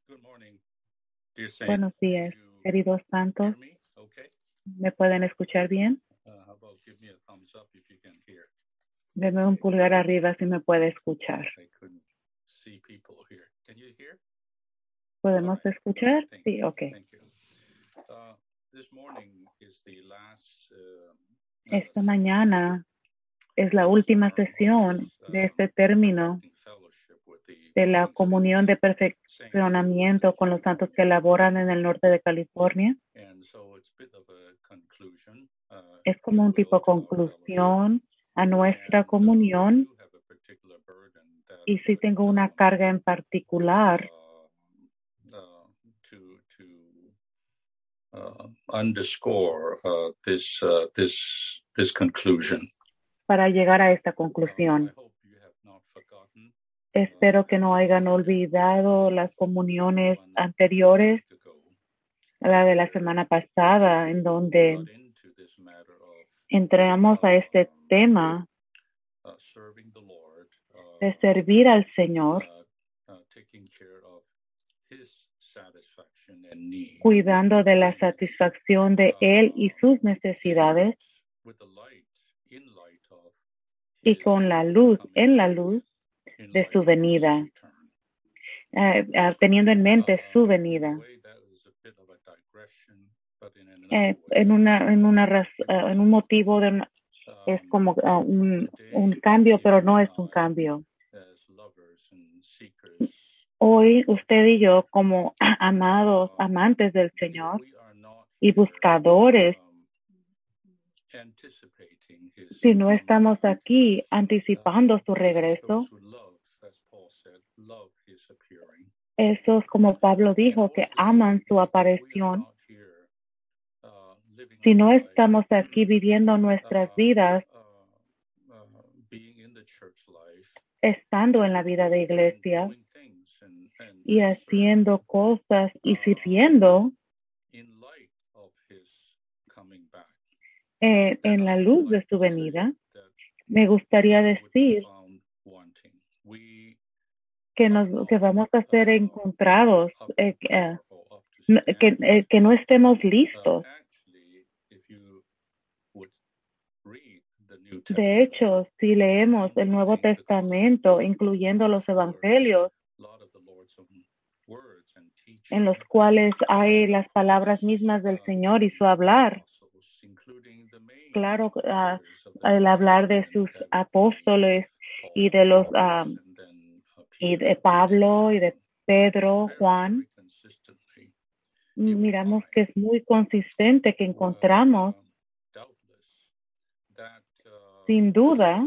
Good morning, dear saints. Buenos días, queridos Hear santos. me? Okay. ¿Me pueden escuchar bien? How about give me a thumbs up if you can hear? Deme un pulgar arriba si me puede escuchar. I couldn't see people here. Can you hear? ¿Podemos escuchar? Thank Sí, you. ok. Thank you. This morning is the last. Esta mañana es la última sesión de este término de la comunión de perfeccionamiento con los santos que laboran en el norte de California. Es como un tipo de conclusión a nuestra comunión, y sí tengo una carga en particular underscore this conclusion. para llegar a esta conclusión. Espero que no hayan olvidado las comuniones anteriores, la de la semana pasada, en donde entramos a este tema de servir al Señor, cuidando de la satisfacción de Él y sus necesidades, y con la luz, en la luz de su venida, teniendo en mente su venida. En un motivo es como un cambio, pero no es un cambio. Hoy usted y yo, como amados, amantes del Señor y buscadores, si no estamos aquí anticipando su regreso, esos, como Pablo dijo, que aman su aparición, si no estamos aquí viviendo nuestras vidas, estando en la vida de iglesia y haciendo cosas y sirviendo en la luz de su venida, me gustaría decir que vamos a ser encontrados, que no estemos listos. De hecho, si leemos el Nuevo Testamento, incluyendo los Evangelios, en los cuales hay las palabras mismas del Señor y su hablar, claro, el hablar de sus apóstoles y de los y de Pablo y de Pedro, Juan, miramos que es muy consistente, que encontramos sin duda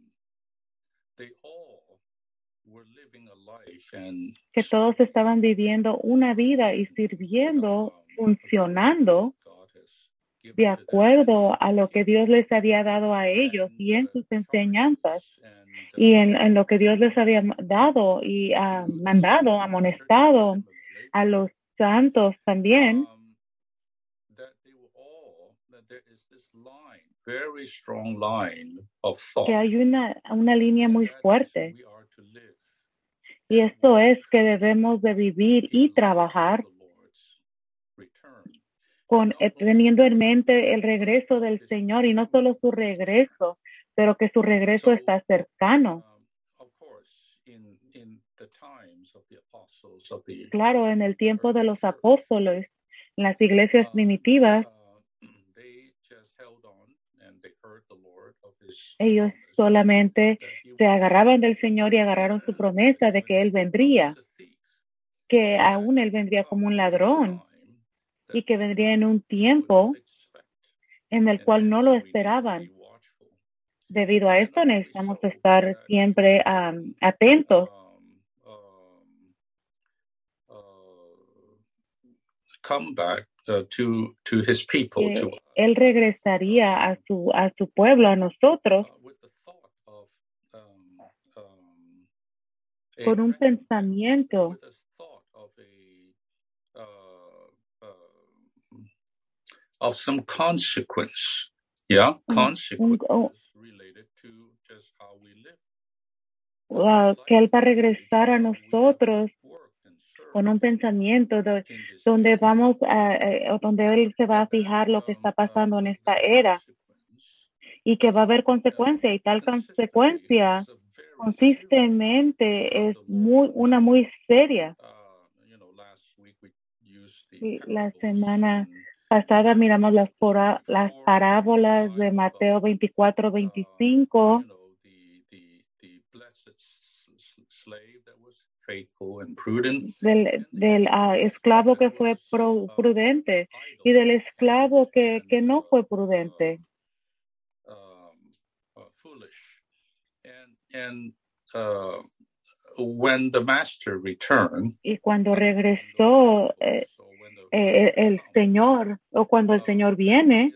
que todos estaban viviendo una vida y sirviendo, funcionando de acuerdo a lo que Dios les había dado a ellos y en sus enseñanzas y en lo que Dios les había dado y mandado, amonestado a los santos también, que hay una línea muy fuerte. Y esto es que debemos de vivir y trabajar teniendo en mente el regreso del Señor, y no solo su regreso, pero que su regreso está cercano. Claro, en el tiempo de los apóstoles, en las iglesias primitivas, ellos solamente se agarraban del Señor y agarraron su promesa de que Él vendría, que aún Él vendría como un ladrón y que vendría en un tiempo en el cual no lo esperaban. Debido a esto necesitamos estar siempre atentos. Come back to his people. Él regresaría a su pueblo, a nosotros, con un pensamiento of some consequence, consequences related to just how we live. Que Él va a regresar a nosotros con un pensamiento donde vamos o donde Él se va a fijar lo que está pasando en esta era y que va a haber consecuencia, y tal consecuencia consistentemente es una muy seria. Y la semana pasada miramos las parábolas de Mateo 24-25 del esclavo que fue prudente y del esclavo que no fue prudente. When the master returned, y cuando regresó el Señor, o cuando el Señor viene,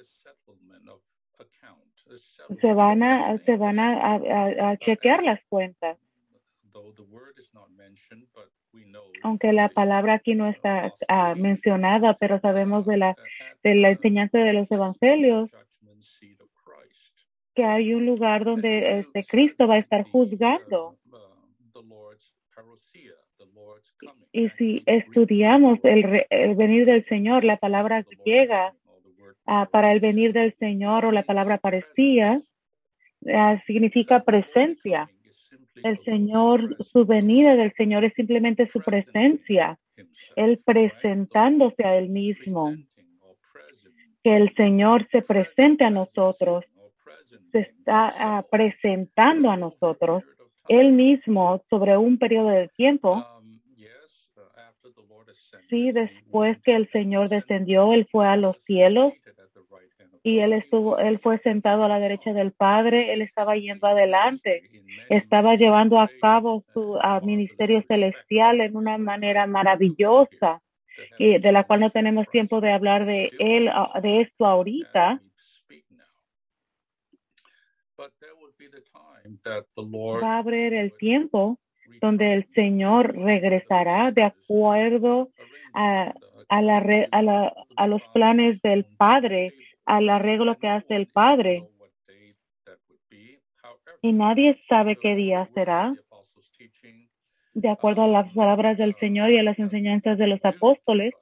se van a chequear las cuentas. Aunque la palabra aquí no está mencionada, pero sabemos de la enseñanza de los evangelios que hay un lugar donde Cristo va a estar juzgando. Y si estudiamos el venir del Señor, la palabra griega para el venir del Señor, o la palabra parecía, significa presencia. El Señor, su venida del Señor es simplemente su presencia, Él presentándose a Él mismo. Que el Señor se presente a nosotros, se está presentando a nosotros, Él mismo sobre un periodo de tiempo. Sí, después que el Señor descendió, Él fue a los cielos y Él fue sentado a la derecha del Padre. Él estaba yendo adelante, estaba llevando a cabo su ministerio celestial en una manera maravillosa, y de la cual no tenemos tiempo de hablar de esto ahorita. Va a haber el tiempo donde el Señor regresará de acuerdo a los planes del Padre, al arreglo que hace el Padre. Y nadie sabe qué día será, de acuerdo a las palabras del Señor y a las enseñanzas de los apóstoles.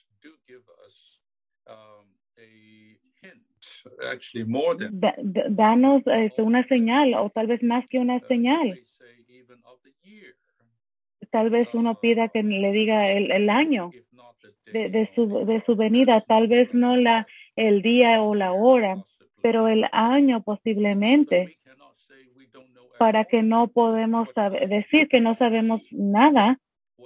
Danos una señal, o tal vez más que una señal. Tal vez uno pida que le diga el año de su venida, tal vez no el día o la hora, pero el año posiblemente, para que no podemos decir que no sabemos nada.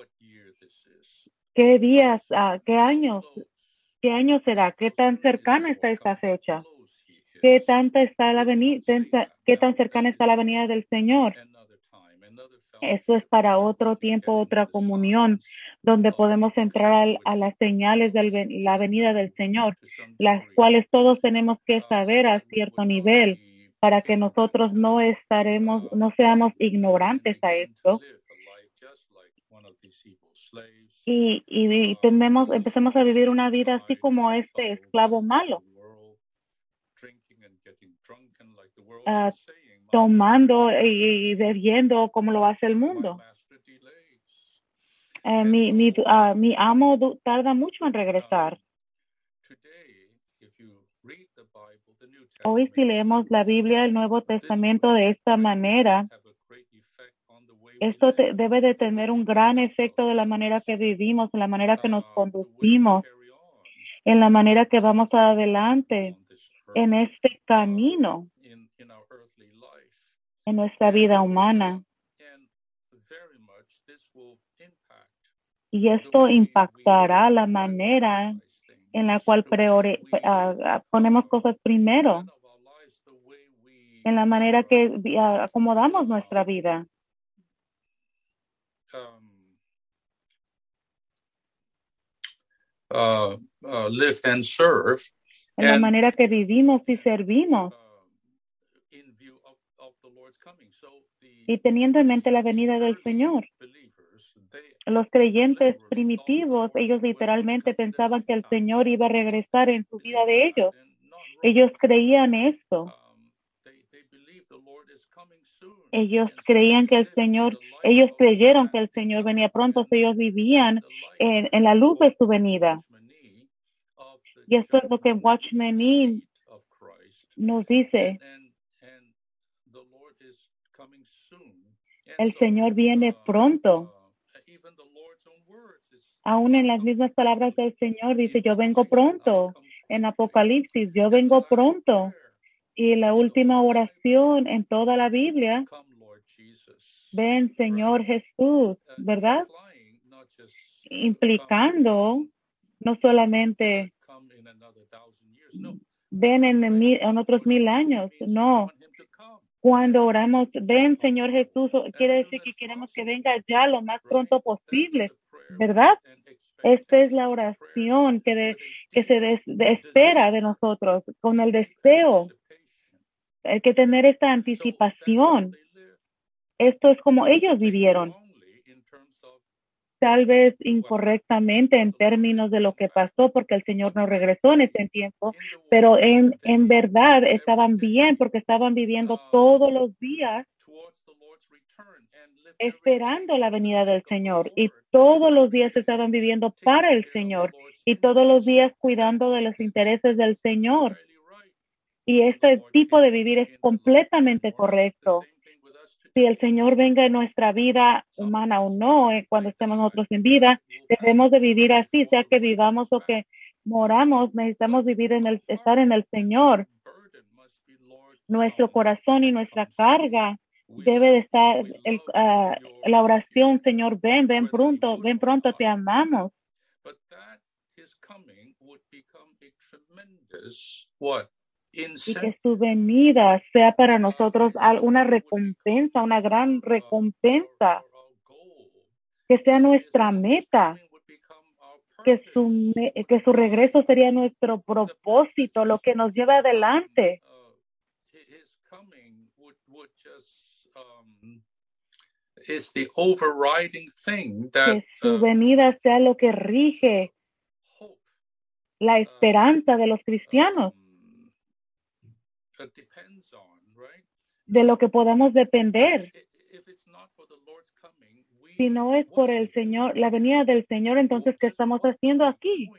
¿Qué días, qué año será? ¿Qué tan cercana está esta fecha? ¿Qué tan cercana está la venida del Señor? Eso es para otro tiempo, otra comunión, donde podemos entrar a las señales de la venida del Señor, las cuales todos tenemos que saber a cierto nivel, para que nosotros no seamos ignorantes a esto. Y empecemos a vivir una vida así como este esclavo malo, tomando y bebiendo como lo hace el mundo. Mi amo tarda mucho en regresar. Hoy, si leemos la Biblia, el Nuevo Testamento de esta manera, esto debe de tener un gran efecto de la manera que vivimos, en la manera que nos conducimos, en la manera que vamos adelante en este camino, en nuestra vida humana. Y esto impactará la manera en la cual ponemos cosas primero, en la manera que acomodamos nuestra vida. Live and serve. En la manera que vivimos y servimos. Y teniendo en mente la venida del Señor. Los creyentes primitivos, ellos literalmente pensaban que el Señor iba a regresar en su vida de ellos. Ellos creían esto. Ellos creían que ellos creyeron que el Señor venía pronto, ellos vivían en la luz de su venida. Y esto es lo que Watchman Nee nos dice. El Señor viene pronto. Aún en las mismas palabras del Señor dice, yo vengo pronto. En Apocalipsis, yo vengo pronto. Y la última oración en toda la Biblia, ven Señor Jesús, ¿verdad? Implicando no solamente ven en otros 1000 años, no. Cuando oramos, ven Señor Jesús, quiere decir que queremos que venga ya lo más pronto posible, ¿verdad? Esta es la oración que se espera de nosotros, con el deseo. Hay que tener esta anticipación. Esto es como ellos vivieron. Tal vez incorrectamente en términos de lo que pasó, porque el Señor no regresó en ese tiempo, pero en verdad estaban bien, porque estaban viviendo todos los días esperando la venida del Señor, y todos los días estaban viviendo para el Señor, y todos los días cuidando de los intereses del Señor. Y este tipo de vivir es completamente correcto. Si el Señor venga en nuestra vida humana o no, cuando estemos nosotros en vida, debemos de vivir así, sea que vivamos o que moramos, necesitamos vivir estar en el Señor. Nuestro corazón y nuestra carga debe de estar la oración, Señor, ven pronto, te amamos. Y que su venida sea para nosotros una recompensa, una gran recompensa, que sea nuestra meta, que su regreso sería nuestro propósito, lo que nos lleva adelante. Que su venida sea lo que rige la esperanza de los cristianos, de lo que podamos depender. Si no es por el Señor, la venida del Señor, entonces, ¿qué estamos haciendo aquí?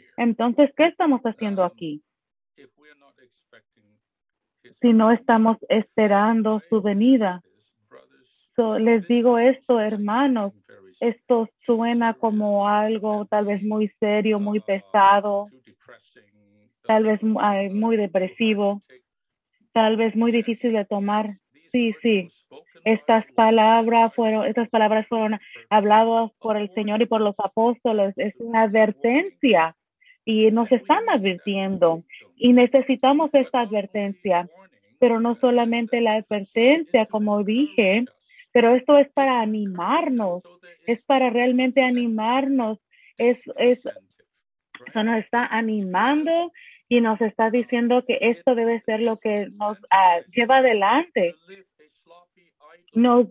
Si no estamos esperando su venida. Les digo esto, hermanos, esto suena como algo tal vez muy serio, muy pesado, tal vez muy depresivo, tal vez muy difícil de tomar. Sí. Estas palabras fueron habladas por el Señor y por los apóstoles. Es una advertencia y nos están advirtiendo y necesitamos esta advertencia, pero no solamente la advertencia, como dije, pero esto es para animarnos, es para realmente animarnos. Eso nos está animando y nos está diciendo que esto debe ser lo que nos lleva adelante. Nos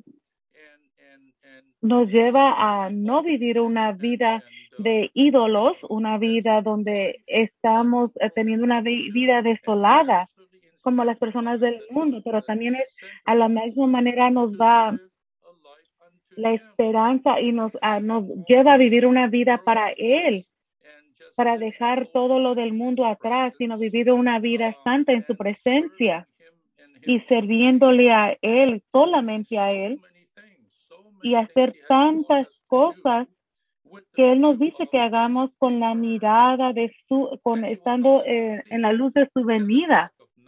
lleva a no vivir una vida de ídolos, una vida donde estamos teniendo una vida desolada como las personas del mundo, pero también a la misma manera nos da la esperanza y nos lleva a vivir una vida para Él, para dejar todo lo del mundo atrás, sino vivir una vida santa en su presencia y sirviéndole a Él, solamente a Él, y hacer tantas cosas que Él nos dice que hagamos con la mirada estando en la luz de su venida.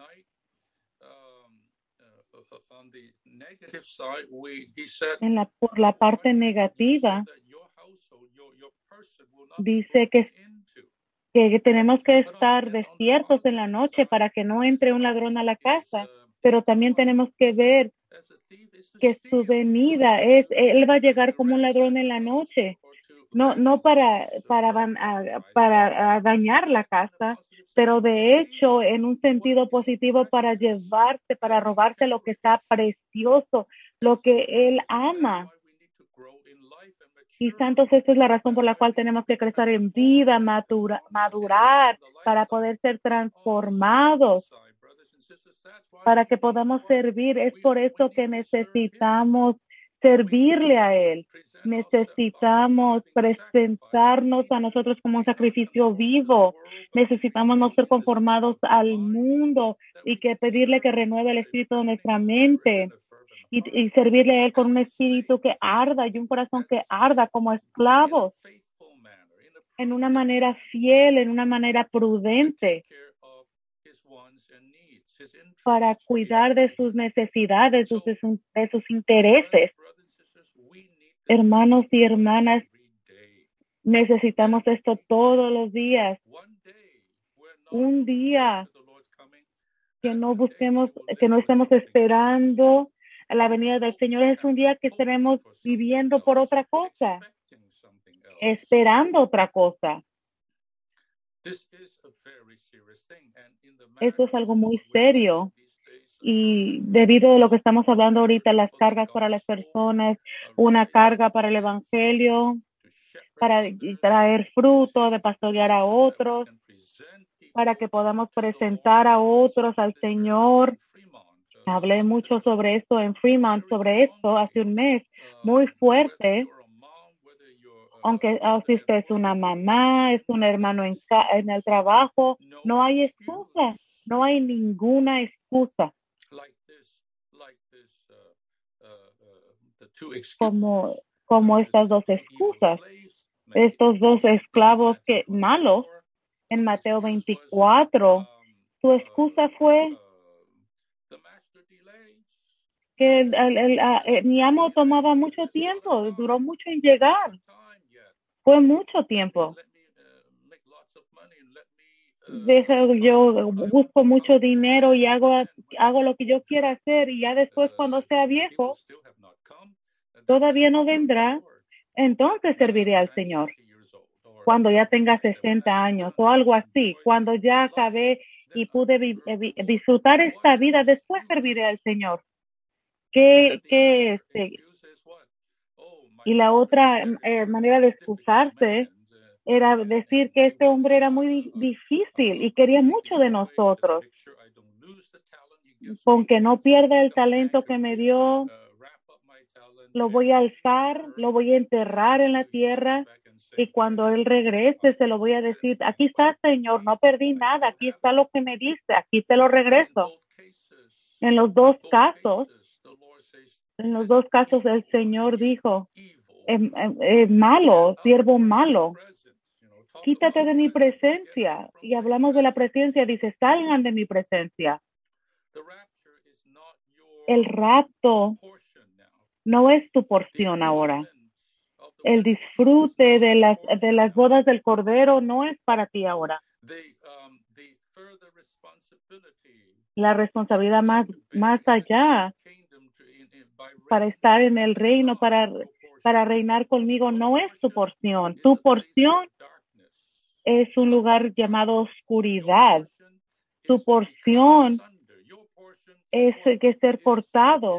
Por la parte negativa, dice que tenemos que estar despiertos en la noche para que no entre un ladrón a la casa, pero también tenemos que ver que su venida Él va a llegar como un ladrón en la noche, no para dañar la casa, pero de hecho en un sentido positivo para robarse lo que está precioso, lo que Él ama. Y santos, esta es la razón por la cual tenemos que crecer en vida, madurar, para poder ser transformados. para que podamos servir. Es por eso que necesitamos servirle a Él. Necesitamos presentarnos a nosotros como un sacrificio vivo. Necesitamos no ser conformados al mundo y que pedirle que renueve el espíritu de nuestra mente y servirle a Él con un espíritu que arda y un corazón que arda como esclavos en una manera fiel, en una manera prudente, para cuidar de sus necesidades, de sus intereses. Hermanos y hermanas, necesitamos esto todos los días. Un día que no busquemos, que no estemos esperando a la venida del Señor, es un día que estaremos viviendo por otra cosa, esperando otra cosa. Esto es algo muy serio. Y debido a lo que estamos hablando ahorita, las cargas para las personas, una carga para el evangelio, para traer fruto, de pastorear a otros, para que podamos presentar a otros al Señor. Hablé mucho sobre esto en Fremont, sobre esto hace un mes, muy fuerte. Aunque si usted es una mamá, es un hermano en el trabajo, no hay excusa, no hay ninguna excusa. Como estas dos excusas, estos dos esclavos malos en Mateo 24, su excusa fue que mi amo tomaba mucho tiempo, duró mucho en llegar, fue mucho tiempo. Yo busco mucho dinero y hago lo que yo quiera hacer, y ya después, cuando sea viejo, todavía no vendrá, entonces serviré al Señor. Cuando ya tenga 60 años o algo así, cuando ya acabé y pude disfrutar esta vida, después serviré al Señor. Y la otra manera de excusarse era decir que este hombre era muy difícil y quería mucho de nosotros. Con que no pierda el talento que me dio, lo voy a alzar, lo voy a enterrar en la tierra, y cuando él regrese se lo voy a decir: aquí está, Señor, no perdí nada, aquí está lo que me diste, aquí te lo regreso. En los dos casos el Señor dijo: malo, siervo malo, quítate de mi presencia. Y hablamos de la presencia, dice: salgan de mi presencia. El rapto no es tu porción ahora. El disfrute de las bodas del Cordero no es para ti ahora. La responsabilidad más allá para estar en el reino, para reinar conmigo, no es tu porción. Tu porción es un lugar llamado oscuridad. Tu porción es que ser cortado.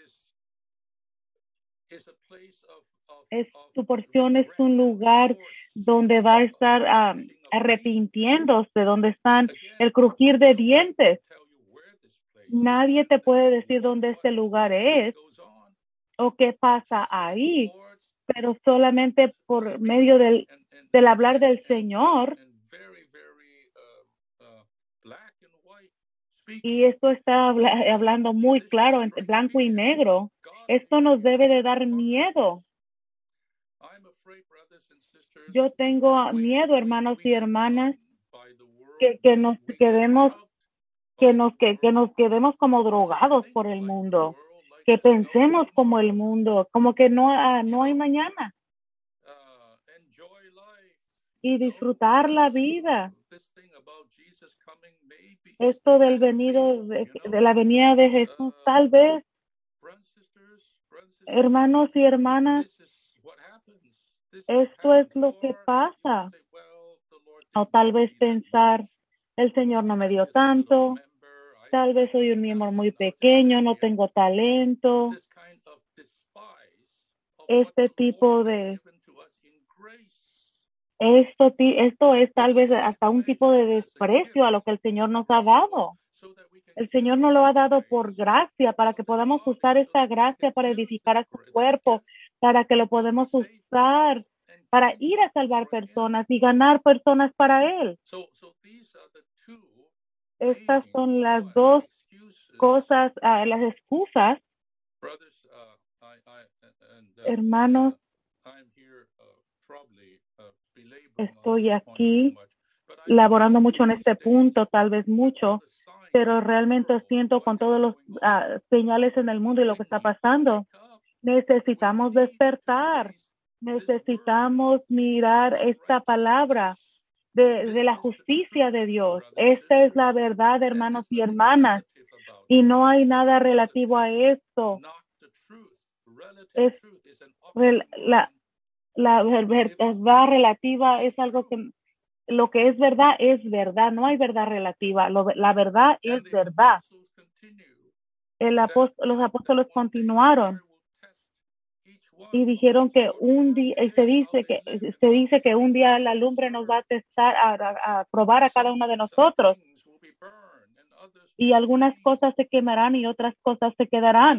Tu porción es un lugar donde va a estar arrepintiéndose, donde están el crujir de dientes. Nadie te puede decir dónde este lugar es o qué pasa ahí, pero solamente por medio del hablar del Señor. Y esto está hablando muy claro, en blanco y negro. Esto nos debe de dar miedo. Yo tengo miedo, hermanos y hermanas, que nos quedemos como drogados por el mundo, que pensemos como el mundo, como que no hay mañana, y disfrutar la vida. Esto del de la venida de Jesús, tal vez, hermanos y hermanas, esto es lo que pasa. O tal vez pensar: el Señor no me dio tanto, tal vez soy un miembro muy pequeño, no tengo talento. Este tipo de esto es tal vez hasta un tipo de desprecio a lo que el Señor nos ha dado, El Señor nos lo ha dado por gracia, para que podamos usar esta gracia para edificar a su cuerpo, para que lo podamos usar para ir a salvar personas y ganar personas para Él. Estas son las dos cosas, las excusas. Hermanos, estoy aquí laborando mucho en este punto, tal vez mucho, pero realmente siento con todos los señales en el mundo y lo que está pasando, necesitamos despertar, necesitamos mirar esta palabra de la justicia de Dios. Esta es la verdad, hermanos y hermanas, y no hay nada relativo a esto. Es la verdad relativa es algo que lo que es verdad, no hay verdad relativa, la verdad es verdad. Los apóstoles continuaron y dijeron que un día, y se dice que un día la lumbre nos va a testar, a probar a cada uno de nosotros, y algunas cosas se quemarán y otras cosas se quedarán.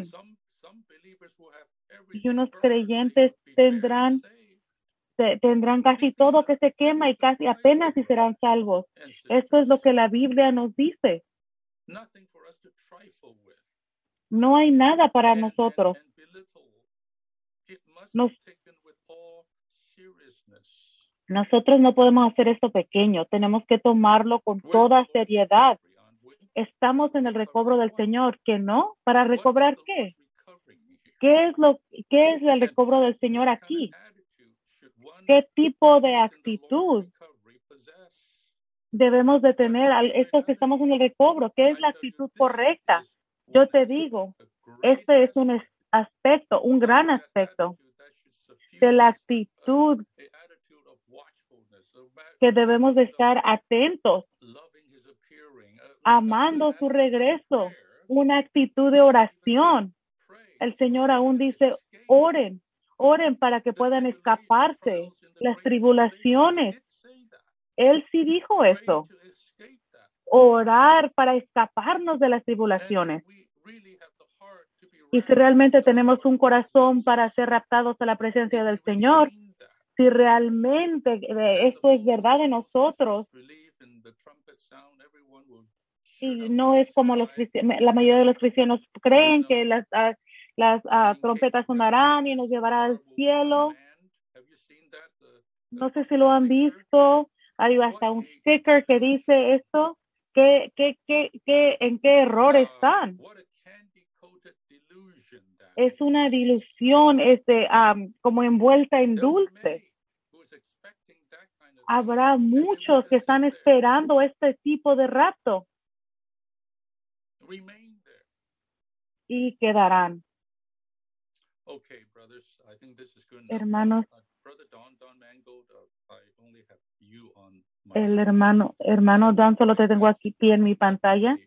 Y unos creyentes tendrán casi todo que se quema y casi apenas si serán salvos. Esto es lo que la Biblia nos dice. No hay nada para nosotros. Nosotros no podemos hacer esto pequeño. Tenemos que tomarlo con toda seriedad. Estamos en el recobro del Señor, ¿que no? ¿Para recobrar qué? ¿Qué es el recobro del Señor aquí? ¿Qué tipo de actitud debemos de tener estos que estamos en el recobro? ¿Qué es la actitud correcta? Yo te digo, este es un aspecto, un gran aspecto de la actitud que debemos de estar atentos, amando su regreso, una actitud de oración. El Señor aún dice, oren para que puedan escaparse las tribulaciones. Él sí dijo eso, orar para escaparnos de las tribulaciones. Y si realmente tenemos un corazón para ser raptados a la presencia del Señor, si realmente esto es verdad de nosotros, y no es como la mayoría de los cristianos creen que las trompetas sonarán y nos llevará al cielo. No sé si lo han visto. Hay hasta un sticker que dice esto. ¿En qué error están? Es una dilución, como envuelta en dulce. Habrá muchos que están esperando este tipo de rapto y quedarán. Hermanos, el hermano Don, solo te tengo aquí en mi pantalla.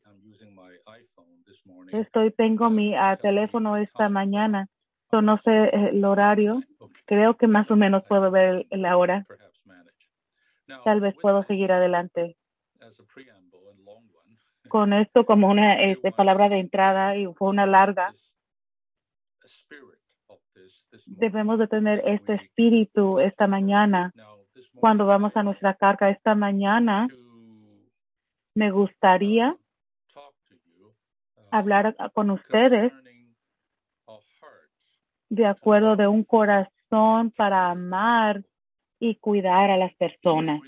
Tengo mi teléfono esta mañana. No sé el horario. Creo que más o menos puedo ver la hora. Tal vez puedo seguir adelante con esto como una palabra de entrada, y fue una larga. Debemos de tener este espíritu esta mañana cuando vamos a nuestra carga. Esta mañana me gustaría hablar con ustedes de acuerdo de un corazón para amar y cuidar a las personas.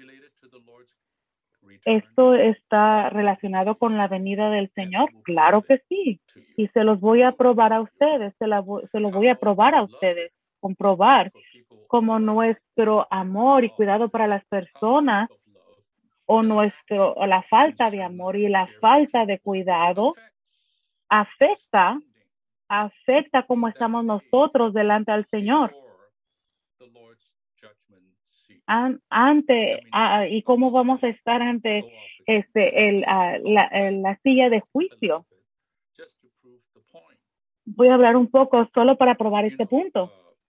¿Esto está relacionado con la venida del Señor? Claro que sí. Y se los voy a probar a ustedes, se lo voy a probar a ustedes, comprobar cómo nuestro amor y cuidado para las personas o la falta de amor y la falta de cuidado afecta cómo estamos nosotros delante del Señor. Y cómo vamos a estar ante la silla de juicio. Voy a hablar un poco solo para probar este punto.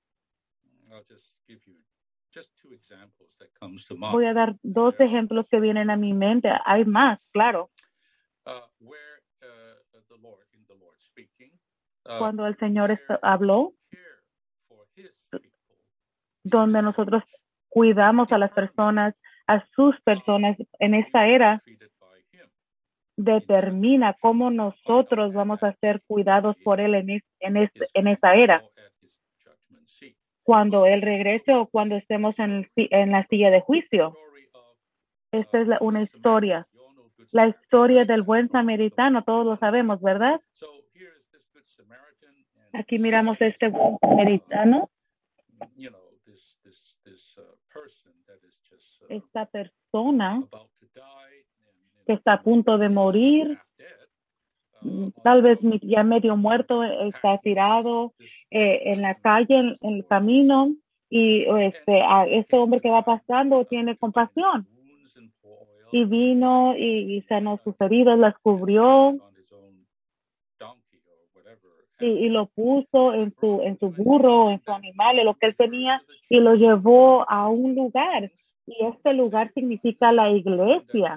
Voy a dar 2 ejemplos que vienen a mi mente. Hay más, claro. cuando el Señor habló, donde nosotros cuidamos a las personas, a sus personas en esta era, determina cómo nosotros vamos a ser cuidados por Él en esa era, cuando Él regrese o cuando estemos en la silla de juicio. Esta es una historia, la historia del buen samaritano, todos lo sabemos, ¿verdad? Aquí miramos este buen samaritano, esta persona que está a punto de morir, tal vez ya medio muerto, está tirado en la calle, en el camino, y a este hombre que va pasando tiene compasión. Y vino y sanó sus heridas, las cubrió, y lo puso en su burro, en su animal, en lo que él tenía, y lo llevó a un lugar. Y este lugar significa la iglesia,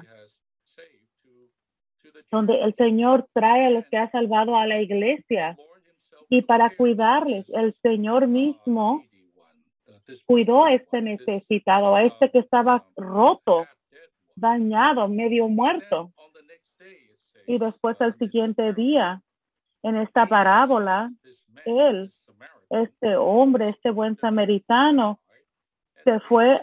donde el Señor trae a los que ha salvado a la iglesia. Y para cuidarles, el Señor mismo cuidó a este necesitado, a este que estaba roto, dañado, medio muerto. Y después al siguiente día, en esta parábola, este hombre, este buen samaritano, se fue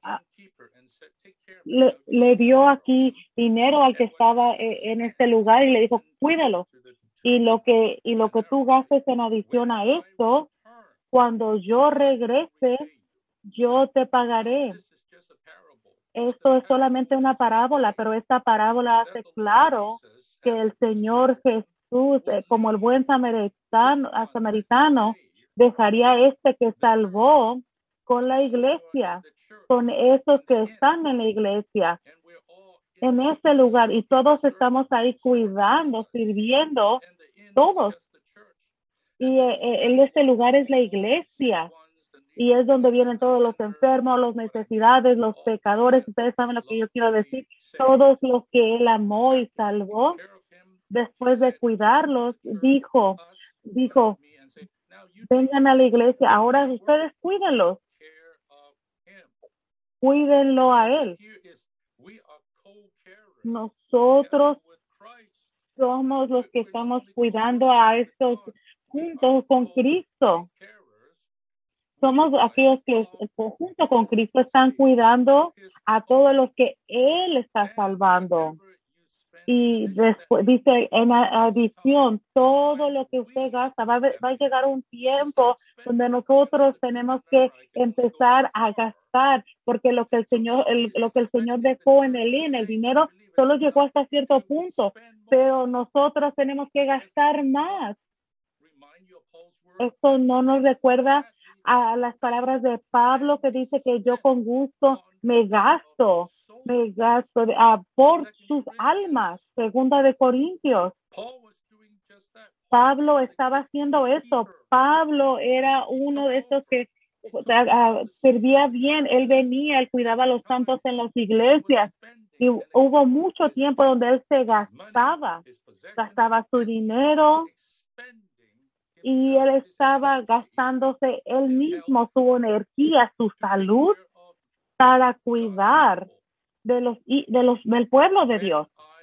le dio aquí dinero al que estaba en este lugar y le dijo, cuídalo. Y lo que tú gastes en adición a esto, cuando yo regrese, yo te pagaré. Esto es solamente una parábola, pero esta parábola hace claro que el Señor Jesús, como el buen samaritano, dejaría que salvó con la iglesia, con esos que están en la iglesia, en ese lugar, y todos estamos ahí cuidando, sirviendo, todos. Y en este lugar es la iglesia, y es donde vienen todos los enfermos, las necesidades, los pecadores. Ustedes saben lo que yo quiero decir. Todos los que Él amó y salvó, después de cuidarlos, dijo, vengan a la iglesia, ahora ustedes cuídenlos. Cuídenlo a Él. Nosotros somos los que estamos cuidando a estos juntos con Cristo. Somos aquellos que junto con Cristo están cuidando a todos los que Él está salvando. Y después dice, en adición, todo lo que usted gasta, va a llegar un tiempo donde nosotros tenemos que empezar a gastar, porque lo que el Señor dejó en el dinero solo llegó hasta cierto punto, pero nosotros tenemos que gastar más. Esto no nos recuerda a las palabras de Pablo, que dice que yo con gusto me gasto por sus almas, 2 Corintios. Pablo estaba haciendo eso. Pablo era uno de estos que servía bien. Él venía, él cuidaba a los santos en las iglesias. Y hubo mucho tiempo donde él se gastaba su dinero, y él estaba gastándose él mismo, su energía, su salud, para cuidar del pueblo de Dios.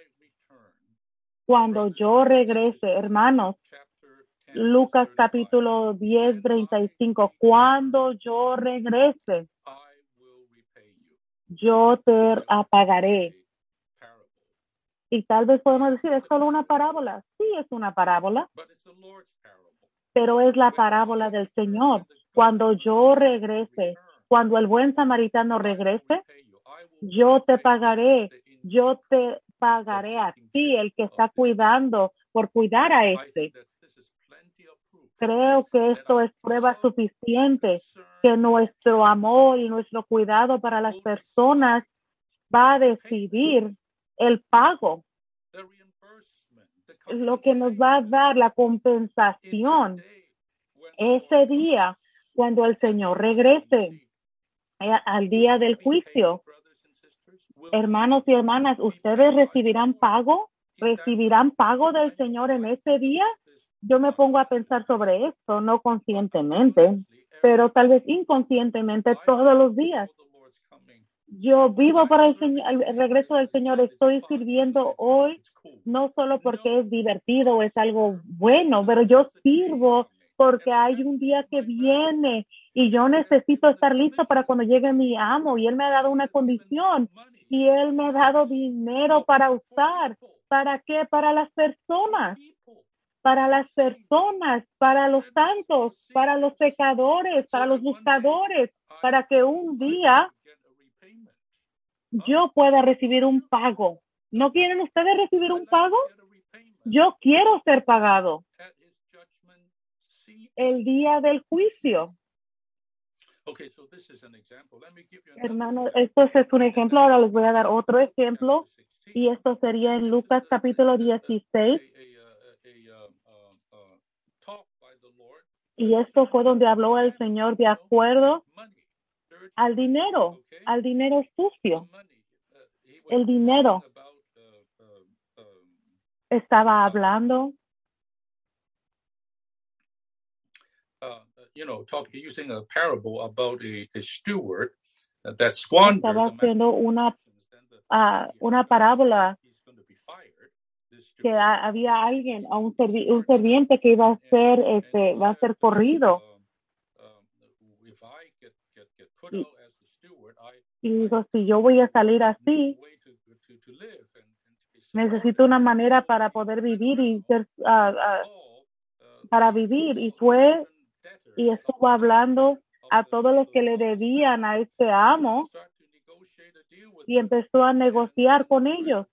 Cuando yo regrese, hermanos, Lucas capítulo 10, 35, cuando yo regrese, yo te pagaré. Y tal vez podemos decir, ¿es solo una parábola? Sí, es una parábola, pero es la parábola del Señor. Cuando yo regrese, cuando el buen samaritano regrese, yo te pagaré a ti, el que está cuidando, por cuidar a este. Creo que esto es prueba suficiente que nuestro amor y nuestro cuidado para las personas va a decidir el pago, lo que nos va a dar la compensación ese día cuando el Señor regrese, al día del juicio. Hermanos y hermanas, ¿ustedes recibirán pago ¿recibirán pago del Señor en ese día? Yo me pongo a pensar sobre esto, no conscientemente, pero tal vez inconscientemente todos los días. Yo vivo para el regreso del Señor. Estoy sirviendo hoy, no solo porque es divertido o es algo bueno, pero yo sirvo porque hay un día que viene y yo necesito estar listo para cuando llegue mi amo. Y Él me ha dado una condición y Él me ha dado dinero para usar. ¿Para qué? Para las personas. Para las personas, para los santos, para los pecadores, para los buscadores, para que un día yo pueda recibir un pago. ¿No quieren ustedes recibir un pago? Yo quiero ser pagado el día del juicio. Hermano, esto es un ejemplo. Ahora les voy a dar otro ejemplo. Y esto sería en Lucas capítulo 16. Y esto fue donde habló el Señor de acuerdo al dinero sucio. El dinero. Estaba hablando. Using a parable about a steward that squandered. Estaba haciendo una parábola que había alguien, un serviente que iba a ser corrido. Y dijo, si yo voy a salir así, necesito una manera para poder vivir y ser, para vivir. Y fue y estuvo hablando a todos los que le debían a este amo y empezó a negociar con ellos.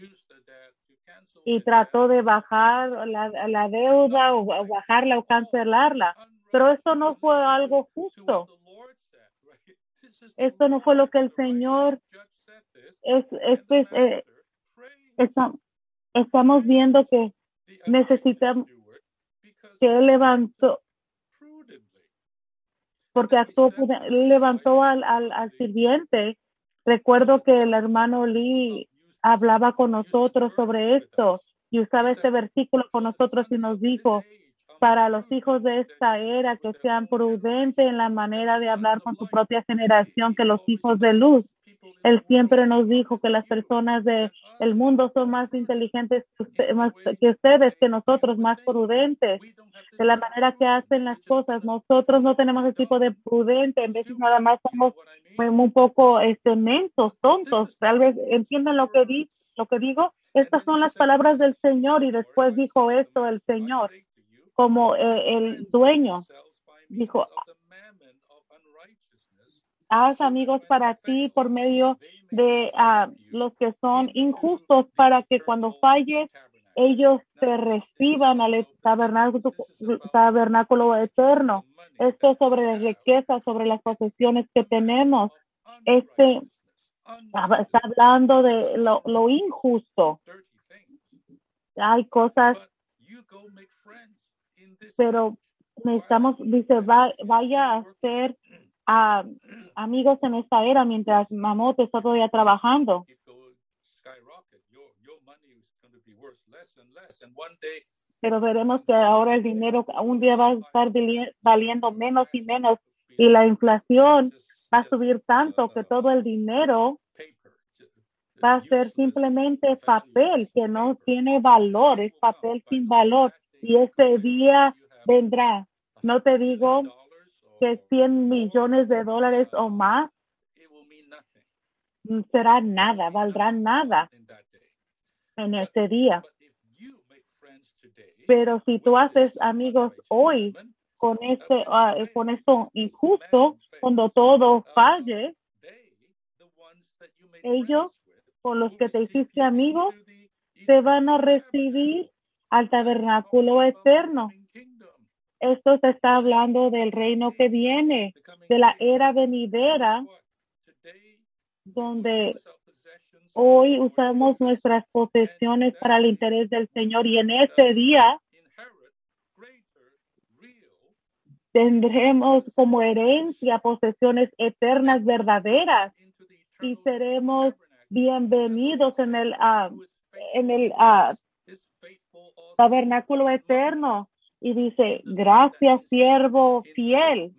Y trató de bajar la deuda o bajarla o cancelarla. Pero esto no fue algo justo. Esto no fue lo que el Señor estamos viendo que necesitamos que Él levantó, porque levantó al sirviente. Recuerdo que el hermano Lee hablaba con nosotros sobre esto y usaba este versículo con nosotros y nos dijo, para los hijos de esta era, que sean prudentes en la manera de hablar con su propia generación, que los hijos de luz. Él siempre nos dijo que las personas del mundo son más inteligentes que ustedes, que nosotros, más prudentes. De la manera que hacen las cosas, nosotros no tenemos ese tipo de prudente. En veces nada más somos un poco mensos, tontos. Tal vez entiendan lo que digo. Estas son las palabras del Señor. Y después dijo esto el Señor, como el dueño dijo, haz amigos para ti por medio de los que son injustos, para que cuando falles ellos te reciban al tabernáculo eterno. Esto sobre las riquezas, sobre las posesiones que tenemos. Está hablando de lo injusto. Hay cosas, pero necesitamos, dice, vaya a ser amigos en esta era mientras Mamot está todavía trabajando. Pero veremos que ahora el dinero un día va a estar valiendo menos y menos y la inflación va a subir tanto que todo el dinero va a ser simplemente papel que no tiene valor, es papel sin valor. Y ese día vendrá. No te digo que 100 millones de dólares o más será nada, valdrá nada en ese día. Pero si tú haces amigos hoy con esto injusto, cuando todo falle, ellos con los que te hiciste amigos te van a recibir al tabernáculo eterno. Esto se está hablando del reino que viene, de la era venidera, donde hoy usamos nuestras posesiones para el interés del Señor, y en ese día tendremos como herencia posesiones eternas verdaderas y seremos bienvenidos tabernáculo eterno y dice, gracias, siervo fiel.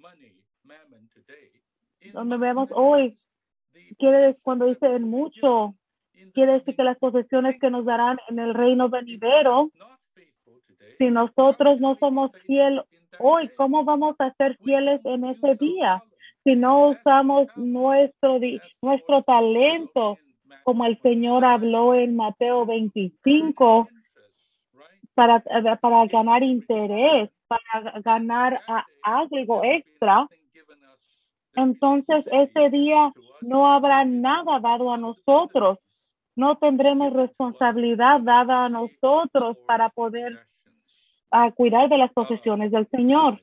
Donde vemos hoy, cuando dice en mucho, quiere decir que las posesiones que nos darán en el reino venidero, si nosotros no somos fieles hoy, ¿cómo vamos a ser fieles en ese día? Si no usamos nuestro talento, como el Señor habló en Mateo 25, para ganar interés, para ganar algo extra, entonces ese día no habrá nada dado a nosotros. No tendremos responsabilidad dada a nosotros para poder cuidar de las posesiones del Señor.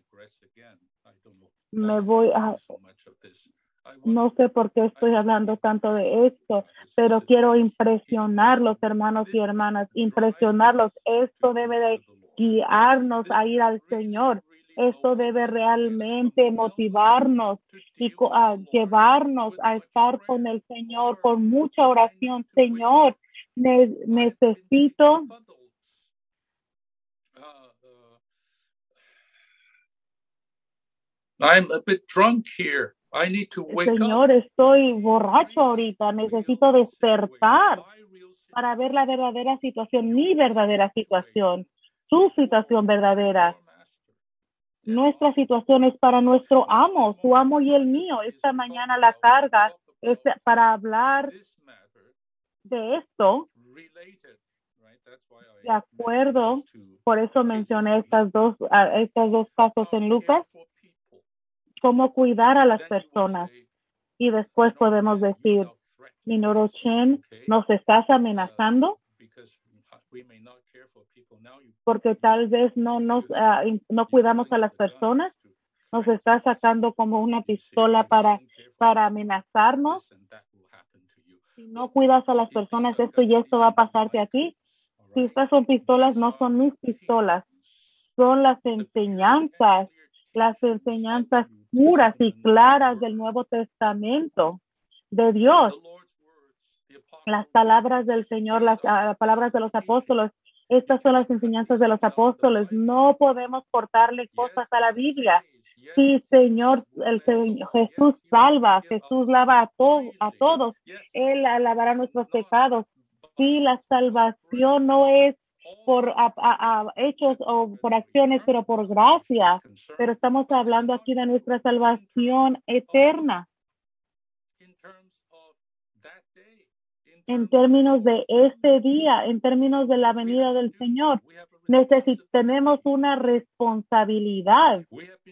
No sé por qué estoy hablando tanto de esto, pero quiero impresionarlos, hermanos y hermanas, impresionarlos. Esto debe de guiarnos a ir al Señor. Esto debe realmente motivarnos y llevarnos a estar con el Señor con mucha oración. Señor, necesito I'm a bit drunk here. I need to wake Señor, estoy borracho ahorita. Necesito despertar para ver la verdadera situación, mi verdadera situación, su situación verdadera. Nuestra situación es para nuestro amo, su amo y el mío. Esta mañana la carga es para hablar de esto. De acuerdo, por eso mencioné estos dos casos en Lucas. Cómo cuidar a las personas. Y después podemos decir, Minoru Chen, ¿nos estás amenazando? Porque tal vez no cuidamos a las personas. Nos está sacando como una pistola para amenazarnos. Si no cuidas a las personas, esto y esto va a pasarte a ti. Si estas son pistolas, no son mis pistolas. Son las enseñanzas puras y claras del Nuevo Testamento de Dios. Las palabras del Señor, las palabras de los apóstoles, estas son las enseñanzas de los apóstoles. No podemos cortarle cosas a la Biblia. Sí, Señor, Jesús salva, Jesús lava a todos. Él lavará nuestros pecados. Sí, la salvación no es por hechos o por acciones, pero por gracia. Pero estamos hablando aquí de nuestra salvación eterna. En términos de este día, en términos de la venida del Señor, tenemos una responsabilidad.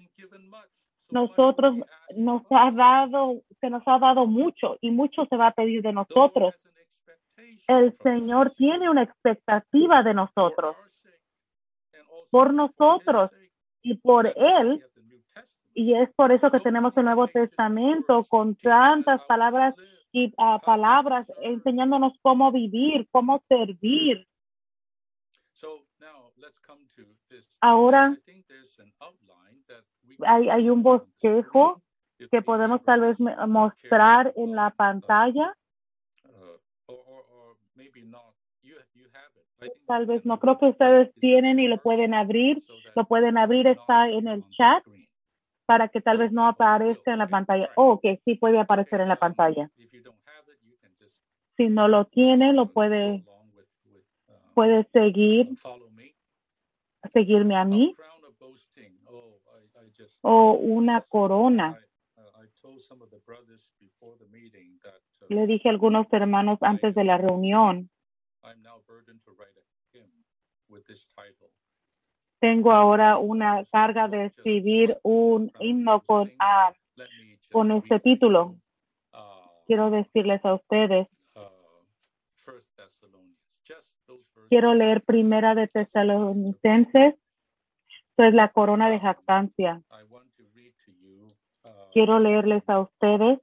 Se nos ha dado mucho y mucho se va a pedir de nosotros. El Señor tiene una expectativa de nosotros, por nosotros y por Él. Y es por eso que tenemos el Nuevo Testamento con tantas palabras y palabras enseñándonos cómo vivir, cómo servir. Ahora hay un bosquejo que podemos tal vez mostrar en la pantalla. Tal vez no, creo que ustedes tienen y lo pueden abrir. Está en el chat para que tal vez no aparezca en la pantalla. Que sí puede aparecer en la pantalla. Si no lo tiene, lo puede seguirme a mí. O una corona. Le dije a algunos hermanos antes de la reunión. Tengo ahora una carga de escribir un himno con este título. Quiero decirles a ustedes. Quiero leer Primera de Tesalonicenses. Esto es la corona de jactancia. Quiero leerles a ustedes.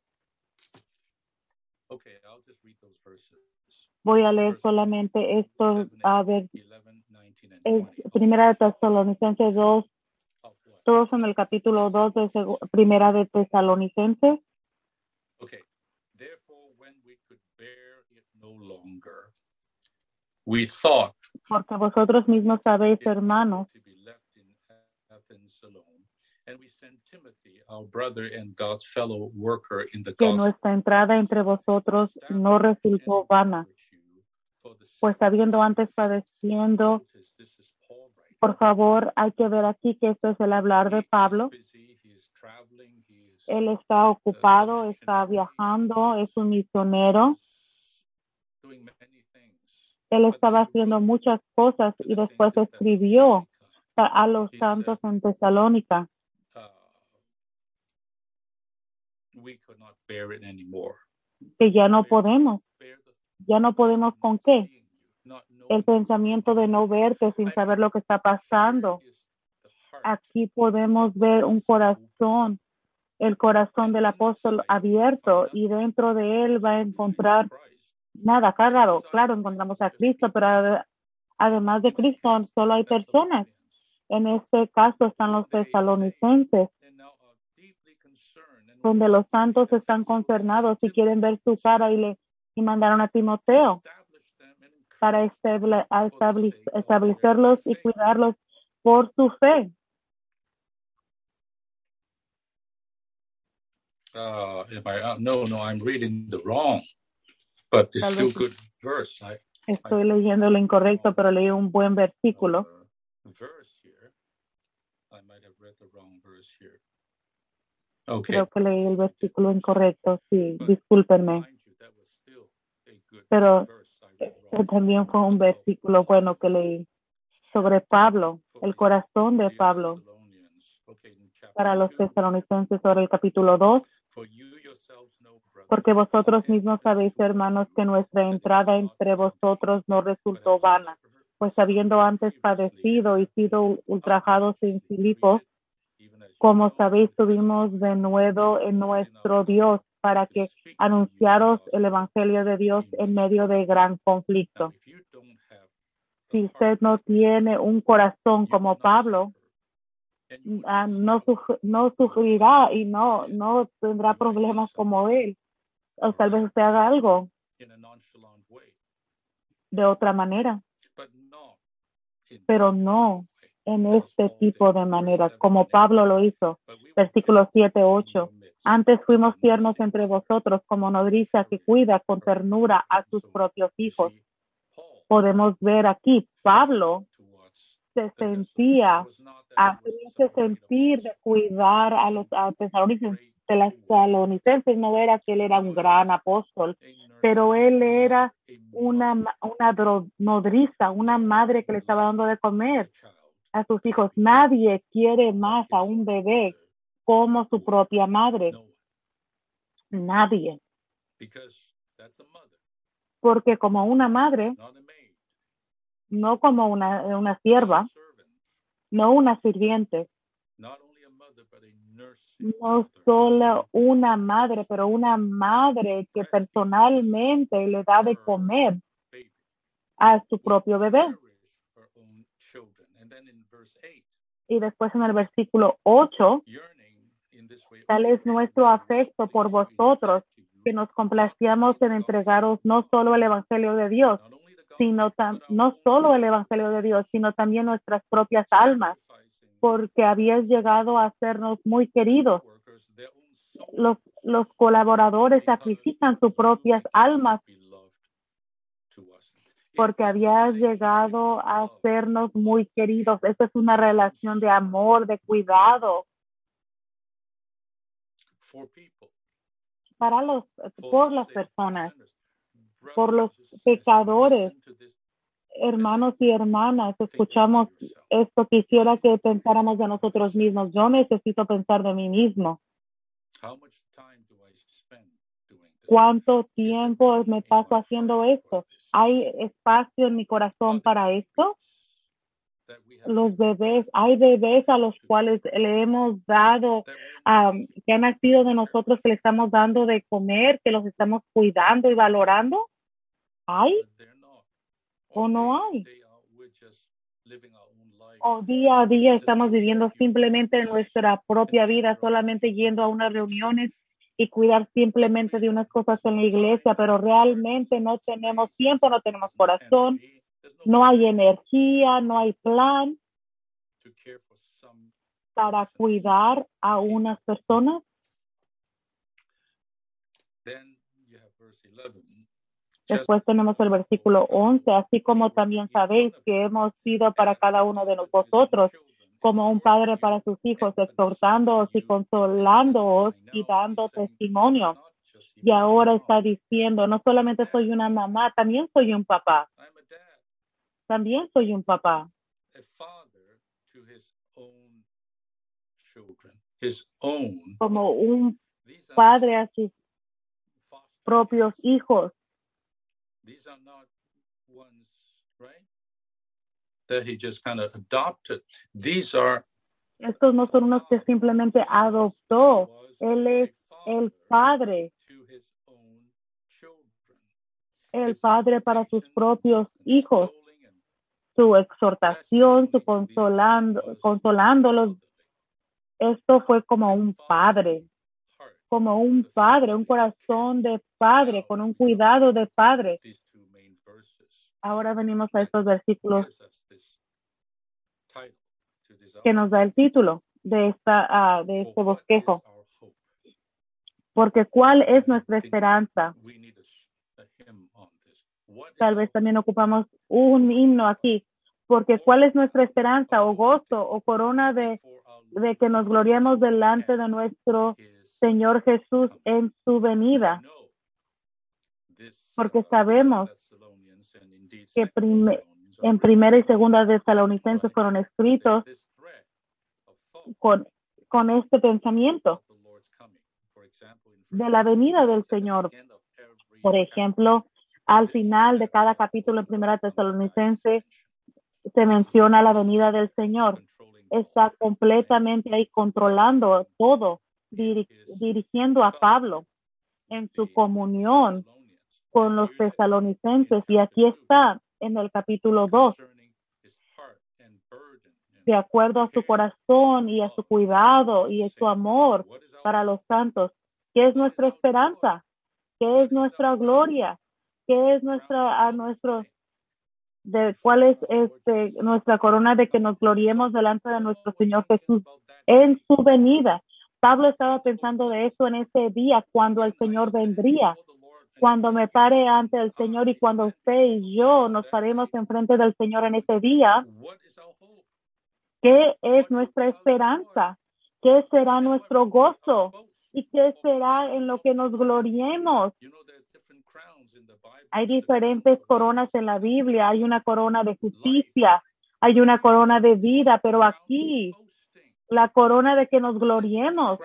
Voy a leer solamente esto. A ver, es Primera de Tesalonicenses 2. Todos en el capítulo 2 de Primera de Tesalonicenses. We thought porque vosotros mismos sabéis, hermanos, to be left in Athens alone, and we sent Timothy, our brother and God's fellow worker in the que gospel, nuestra entrada entre vosotros no resultó vana, pues habiendo antes padeciendo. Notice this is Paul writing. Por favor, hay que ver aquí que esto es el hablar de Pablo. He is traveling, he is Él está ocupado, está viajando, es un misionero. doing many things. Él estaba haciendo muchas cosas y después escribió a los santos en Tesalónica We could not bear it anymore. que ya no podemos ¿con qué? Not knowing El pensamiento de no verte sin saber lo que está pasando. is the heart. Aquí podemos ver un corazón, el corazón del apóstol abierto, y dentro de él va a encontrar nada. Claro, encontramos a Cristo, pero además de Cristo solo hay personas. En este caso están los tesalonicenses, donde los santos están concernados y quieren ver su cara y mandaron a Timoteo para establecerlos y cuidarlos por su fe. No, I'm reading the wrong, but it's Tal still vez good verse. estoy leyendo lo incorrecto, pero leí un buen versículo. Verse here. I might have read the wrong verse here. Okay. Creo que leí el versículo incorrecto, sí, discúlpenme. Mind you, that was still a good Pero verse I read wrong. este también fue un versículo bueno que leí sobre Pablo, el corazón de Pablo, Okay, in chapter para los 2, tesalonicenses, sobre el capítulo 2. for you yourselves know, brothers, Porque vosotros mismos sabéis, hermanos, que nuestra entrada entre vosotros no resultó vana, pues habiendo antes padecido y sido ultrajados en Filipos, como sabéis, tuvimos de nuevo en nuestro Dios para que anunciaros el Evangelio de Dios en medio de gran conflicto. if you don't have Si usted no tiene un corazón como Pablo, no sufrirá y no tendrá problemas como él. O tal vez usted haga algo in a nonchalant way, de otra manera, but not in pero no en este tipo de manera, como Pablo lo hizo. Versículos 7, 8. Antes fuimos tiernos entre vosotros como nodriza que cuida con ternura a sus propios hijos. Podemos ver aquí, Pablo se sentía, tenía que sentir de cuidar a los tesalonicenses. No era que él era un gran apóstol, pero él era una nodriza, una madre que le estaba dando de comer a sus hijos. Nadie quiere más a un bebé como su propia madre. Nadie. Porque como una madre, no como una sierva, no una sirviente, no solo una madre, pero una madre que personalmente le da de comer a su propio bebé. Y después en el versículo 8, tal es nuestro afecto por vosotros, que nos complacíamos en entregaros no solo el Evangelio de Dios, sino también nuestras propias almas, porque habíais llegado a hacernos muy queridos. Los colaboradores sacrifican sus propias almas porque habías llegado a hacernos muy queridos. Esta es una relación de amor, de cuidado por las personas, por los pecadores. Hermanos y hermanas, escuchamos esto. Quisiera que pensáramos de nosotros mismos. Yo necesito pensar de mí mismo. ¿Cuánto tiempo me paso haciendo esto? ¿Hay espacio en mi corazón para esto? Los bebés, hay bebés a los cuales le hemos dado, que han nacido de nosotros, que le estamos dando de comer, que los estamos cuidando y valorando. ¿Hay o no hay? O día a día estamos viviendo simplemente nuestra propia vida, solamente yendo a unas reuniones y cuidar simplemente de unas cosas en la iglesia, pero realmente no tenemos tiempo, no tenemos corazón, No hay energía, no hay plan para cuidar a unas personas. Después tenemos el versículo 11, así como también sabéis que hemos sido para cada uno de vosotros como un padre para sus hijos, exhortándoos y consolándoos y dando testimonio. Y ahora está diciendo, no solamente soy una mamá, también soy un papá. También soy un papá. Como un padre a sus propios hijos. These are not ones, right? That he just kind of adopted. These are. Estos no son unos que simplemente adoptó. Él es el padre. El padre para sus propios hijos. Su exhortación, su consolándolos. Esto fue como un padre. Como un padre, un corazón de padre, con un cuidado de padre. Ahora venimos a estos versículos que nos da el título de este bosquejo. Porque ¿cuál es nuestra esperanza? Tal vez también ocupamos un himno aquí. Porque ¿cuál es nuestra esperanza o gozo o corona de que nos gloriemos delante de nuestro Señor Jesús en su venida? Porque sabemos que en primera y segunda de Tesalonicenses fueron escritos con este pensamiento de la venida del Señor. Por ejemplo, al final de cada capítulo en primera Tesalonicenses se menciona la venida del Señor. Está completamente ahí controlando todo, dirigiendo a Pablo en su comunión con los tesalonicenses. Y aquí está en el capítulo 2, de acuerdo a su corazón y a su cuidado y a su amor para los santos. ¿Qué es nuestra esperanza? ¿Qué es nuestra gloria? ¿Qué es cuál es nuestra corona de que nos gloriemos delante de nuestro Señor Jesús en su venida? Pablo estaba pensando de eso en ese día, cuando el Señor vendría, cuando me pare ante el Señor y cuando usted y yo nos paremos enfrente del Señor en ese día. ¿Qué es nuestra esperanza? ¿Qué será nuestro gozo? ¿Y qué será en lo que nos gloriemos? Hay diferentes coronas en la Biblia. Hay una corona de justicia, hay una corona de vida, pero aquí la corona de que nos gloriemos.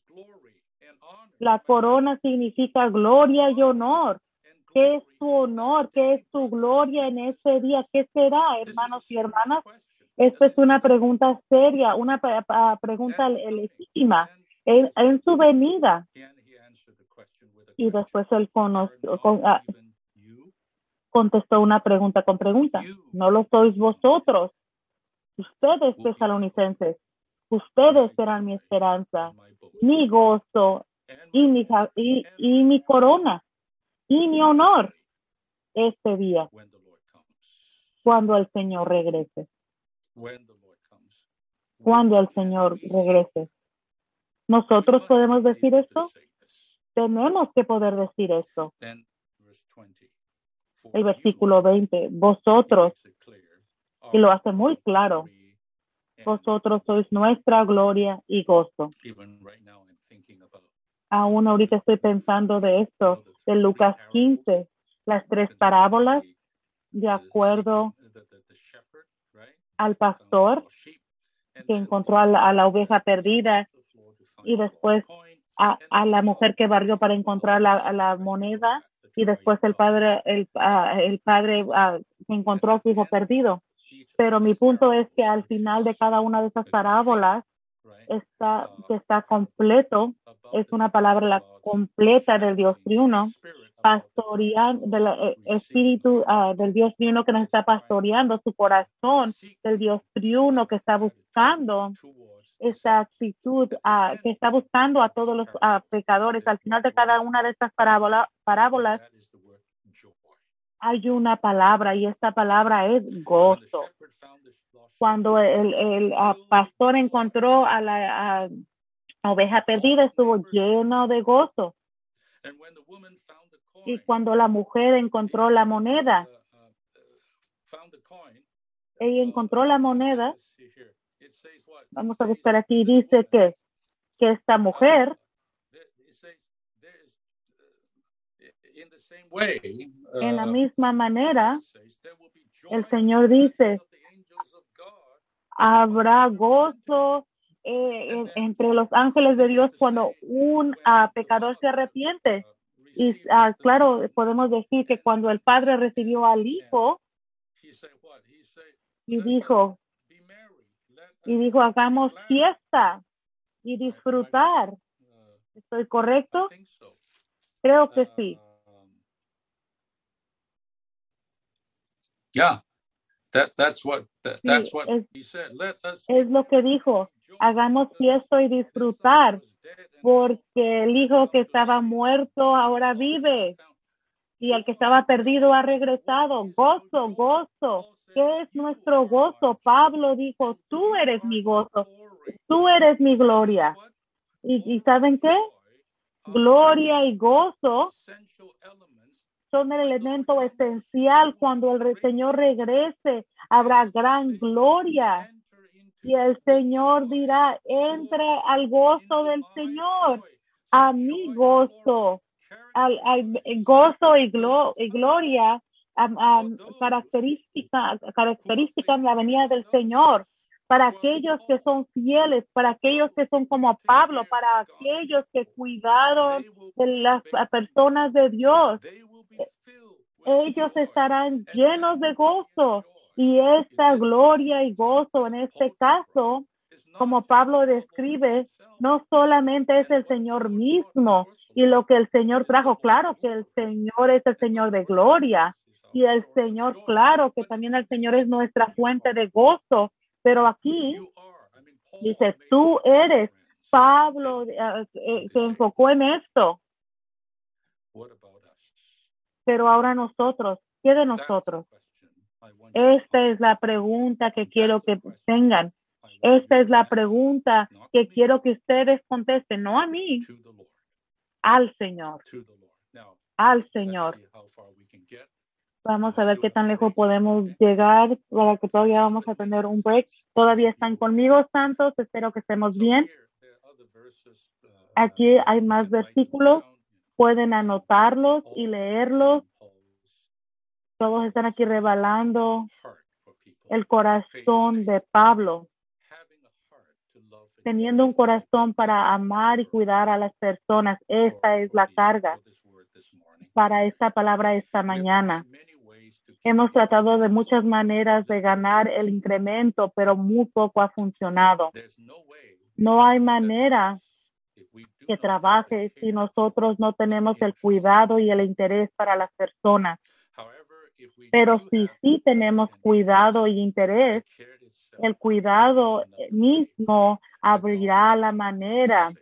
La corona significa gloria y honor. ¿Qué es tu honor? ¿Qué es tu gloria en ese día? ¿Qué será, hermanos y hermanas? Esta es una pregunta seria, una pregunta legítima en su venida. Y después él contestó una pregunta con pregunta. No lo sois vosotros. Ustedes, tesalonicenses, ustedes serán mi esperanza, mi gozo y mi corona y mi honor este día, cuando el Señor regrese. Cuando el Señor regrese. ¿Nosotros podemos decir esto? Tenemos que poder decir esto. El versículo 20, vosotros, y lo hace muy claro, vosotros sois nuestra gloria y gozo. Aún ahorita estoy pensando de esto, de Lucas 15, las tres parábolas, de acuerdo al pastor que encontró a la oveja perdida y después a la mujer que barrió para encontrar la moneda y después el padre que encontró a su hijo perdido. Pero mi punto es que al final de cada una de esas parábolas que está completo, es una palabra completa del Dios triuno, pastoreando del espíritu del Dios triuno que nos está pastoreando, su corazón del Dios triuno que está buscando esta actitud, que está buscando a todos los pecadores. Al final de cada una de estas parábolas hay una palabra y esta palabra es gozo. Cuando el pastor encontró a la oveja perdida, estuvo lleno de gozo. Y cuando la mujer encontró la moneda, ella encontró la moneda. Vamos a buscar aquí, dice que esta mujer, en la misma manera, el Señor dice, habrá gozo entre los ángeles de Dios cuando un pecador se arrepiente. Y claro, podemos decir que cuando el Padre recibió al Hijo y dijo, hagamos fiesta y disfrutar. ¿Estoy correcto? Creo que sí. Yeah, that's what he said. Es lo que dijo. Hagamos fiesta y disfrutar, porque el hijo que estaba muerto ahora vive y el que estaba perdido ha regresado. Gozo, gozo. ¿Qué es nuestro gozo? Pablo dijo, tú eres mi gozo, tú eres mi gloria. ¿Y saben qué? Gloria y gozo son el elemento esencial. Cuando el Señor regrese, habrá gran gloria. Y el Señor dirá, entre al gozo del Señor, a mi gozo, al gozo y gloria, característica en la venida del Señor, para aquellos que son fieles, para aquellos que son como Pablo, para aquellos que cuidaron de las personas de Dios. Ellos estarán llenos de gozo. Y esta gloria y gozo en este caso, como Pablo describe, no solamente es el Señor mismo y lo que el Señor trajo. Claro que el Señor es el Señor de gloria y el Señor, claro que también el Señor es nuestra fuente de gozo. Pero aquí dice, tú eres. Pablo se enfocó en esto. Pero ahora nosotros, ¿qué de nosotros? Esta es la pregunta que quiero que tengan. Esta es la pregunta que quiero que ustedes contesten, no a mí, al Señor. Al Señor. Vamos a ver qué tan lejos podemos llegar, para que todavía vamos a tener un break. Todavía están conmigo, santos. Espero que estemos bien. Aquí hay más versículos. Pueden anotarlos y leerlos. Todos están aquí revelando el corazón de Pablo, teniendo un corazón para amar y cuidar a las personas. Esta es la carga para esta palabra esta mañana. Hemos tratado de muchas maneras de ganar el incremento, pero muy poco ha funcionado. No hay manera que trabaje si nosotros no tenemos el cuidado y el interés para las personas. Pero si sí tenemos cuidado y interés, el cuidado mismo abrirá la manera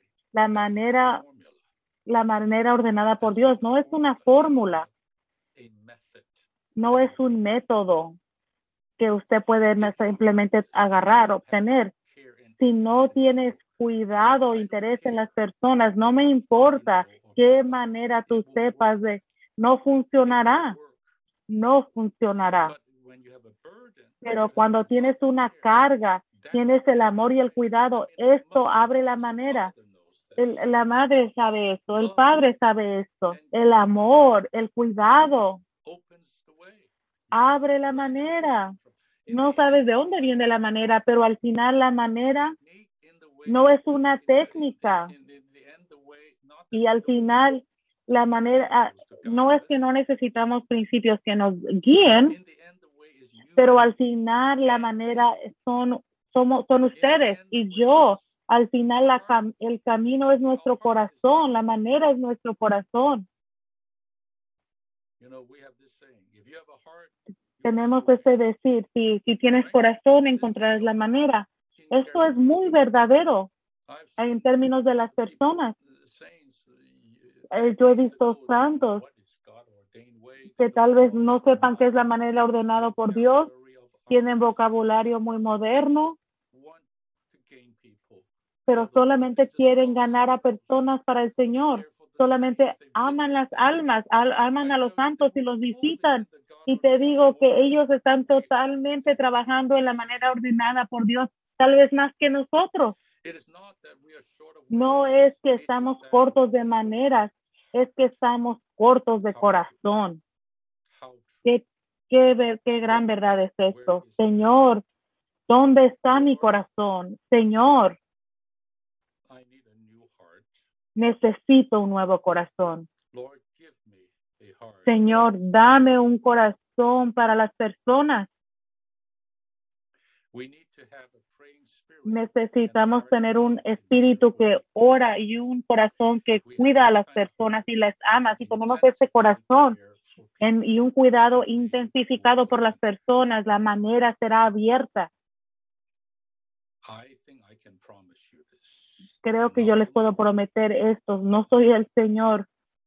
ordenada por Dios. No es una fórmula, no es un método que usted puede simplemente agarrar, obtener. Si no tienes cuidado, interés en las personas, no me importa qué manera tú sepas de, no funcionará. Pero cuando tienes una carga, tienes el amor y el cuidado, esto abre la manera. La madre sabe esto, el padre sabe esto, el amor, el cuidado, abre la manera. No sabes de dónde viene la manera, pero al final la manera no es una técnica. Y al final la manera, no es que no necesitamos principios que nos guíen, pero al final la manera son ustedes y yo. Al final el camino es nuestro corazón, la manera es nuestro corazón. Tenemos ese decir, si tienes corazón encontrarás la manera. Esto es muy verdadero en términos de las personas. Yo he visto santos que tal vez no sepan qué es la manera ordenada por Dios, tienen vocabulario muy moderno, pero solamente quieren ganar a personas para el Señor. Solamente aman las almas, aman a los santos y los visitan. Y te digo que ellos están totalmente trabajando en la manera ordenada por Dios, tal vez más que nosotros. No es que estamos cortos de maneras, es que estamos cortos de corazón. Qué gran verdad es esto. Señor, ¿dónde está mi corazón? Señor, necesito un nuevo corazón. Señor, dame un corazón para las personas. Necesitamos tener un espíritu que ora y un corazón que cuida a las personas y las ama. Si tenemos este corazón y un cuidado intensificado por las personas, la manera será abierta. Creo que yo les puedo prometer esto. No soy el Señor,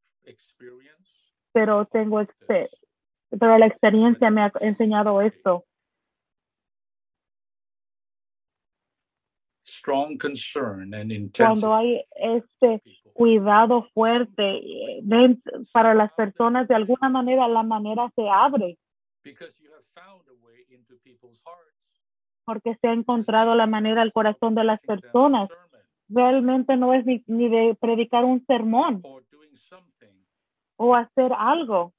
pero pero la experiencia me ha enseñado esto. Cuando hay este cuidado fuerte para las personas, de alguna manera la manera se abre. Porque se ha encontrado la manera al corazón de las personas. Realmente no es ni de predicar un sermón o hacer algo.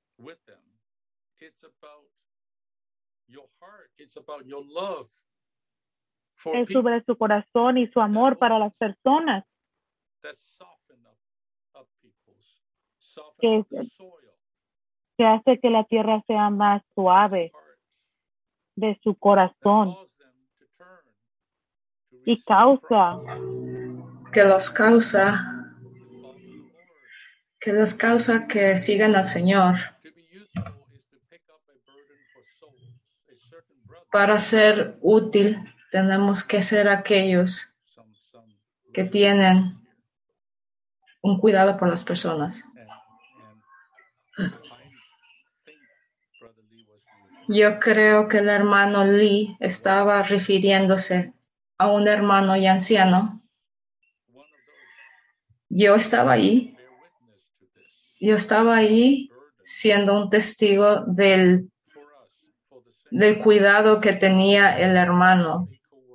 Es sobre su corazón y su amor para las personas. Que hace que la tierra sea más suave de su corazón. Y que los causa que sigan al Señor. Para ser útil, tenemos que ser aquellos que tienen un cuidado por las personas. Yo creo que el hermano Lee estaba refiriéndose a un hermano y anciano. Yo estaba ahí siendo un testigo del cuidado que tenía el hermano.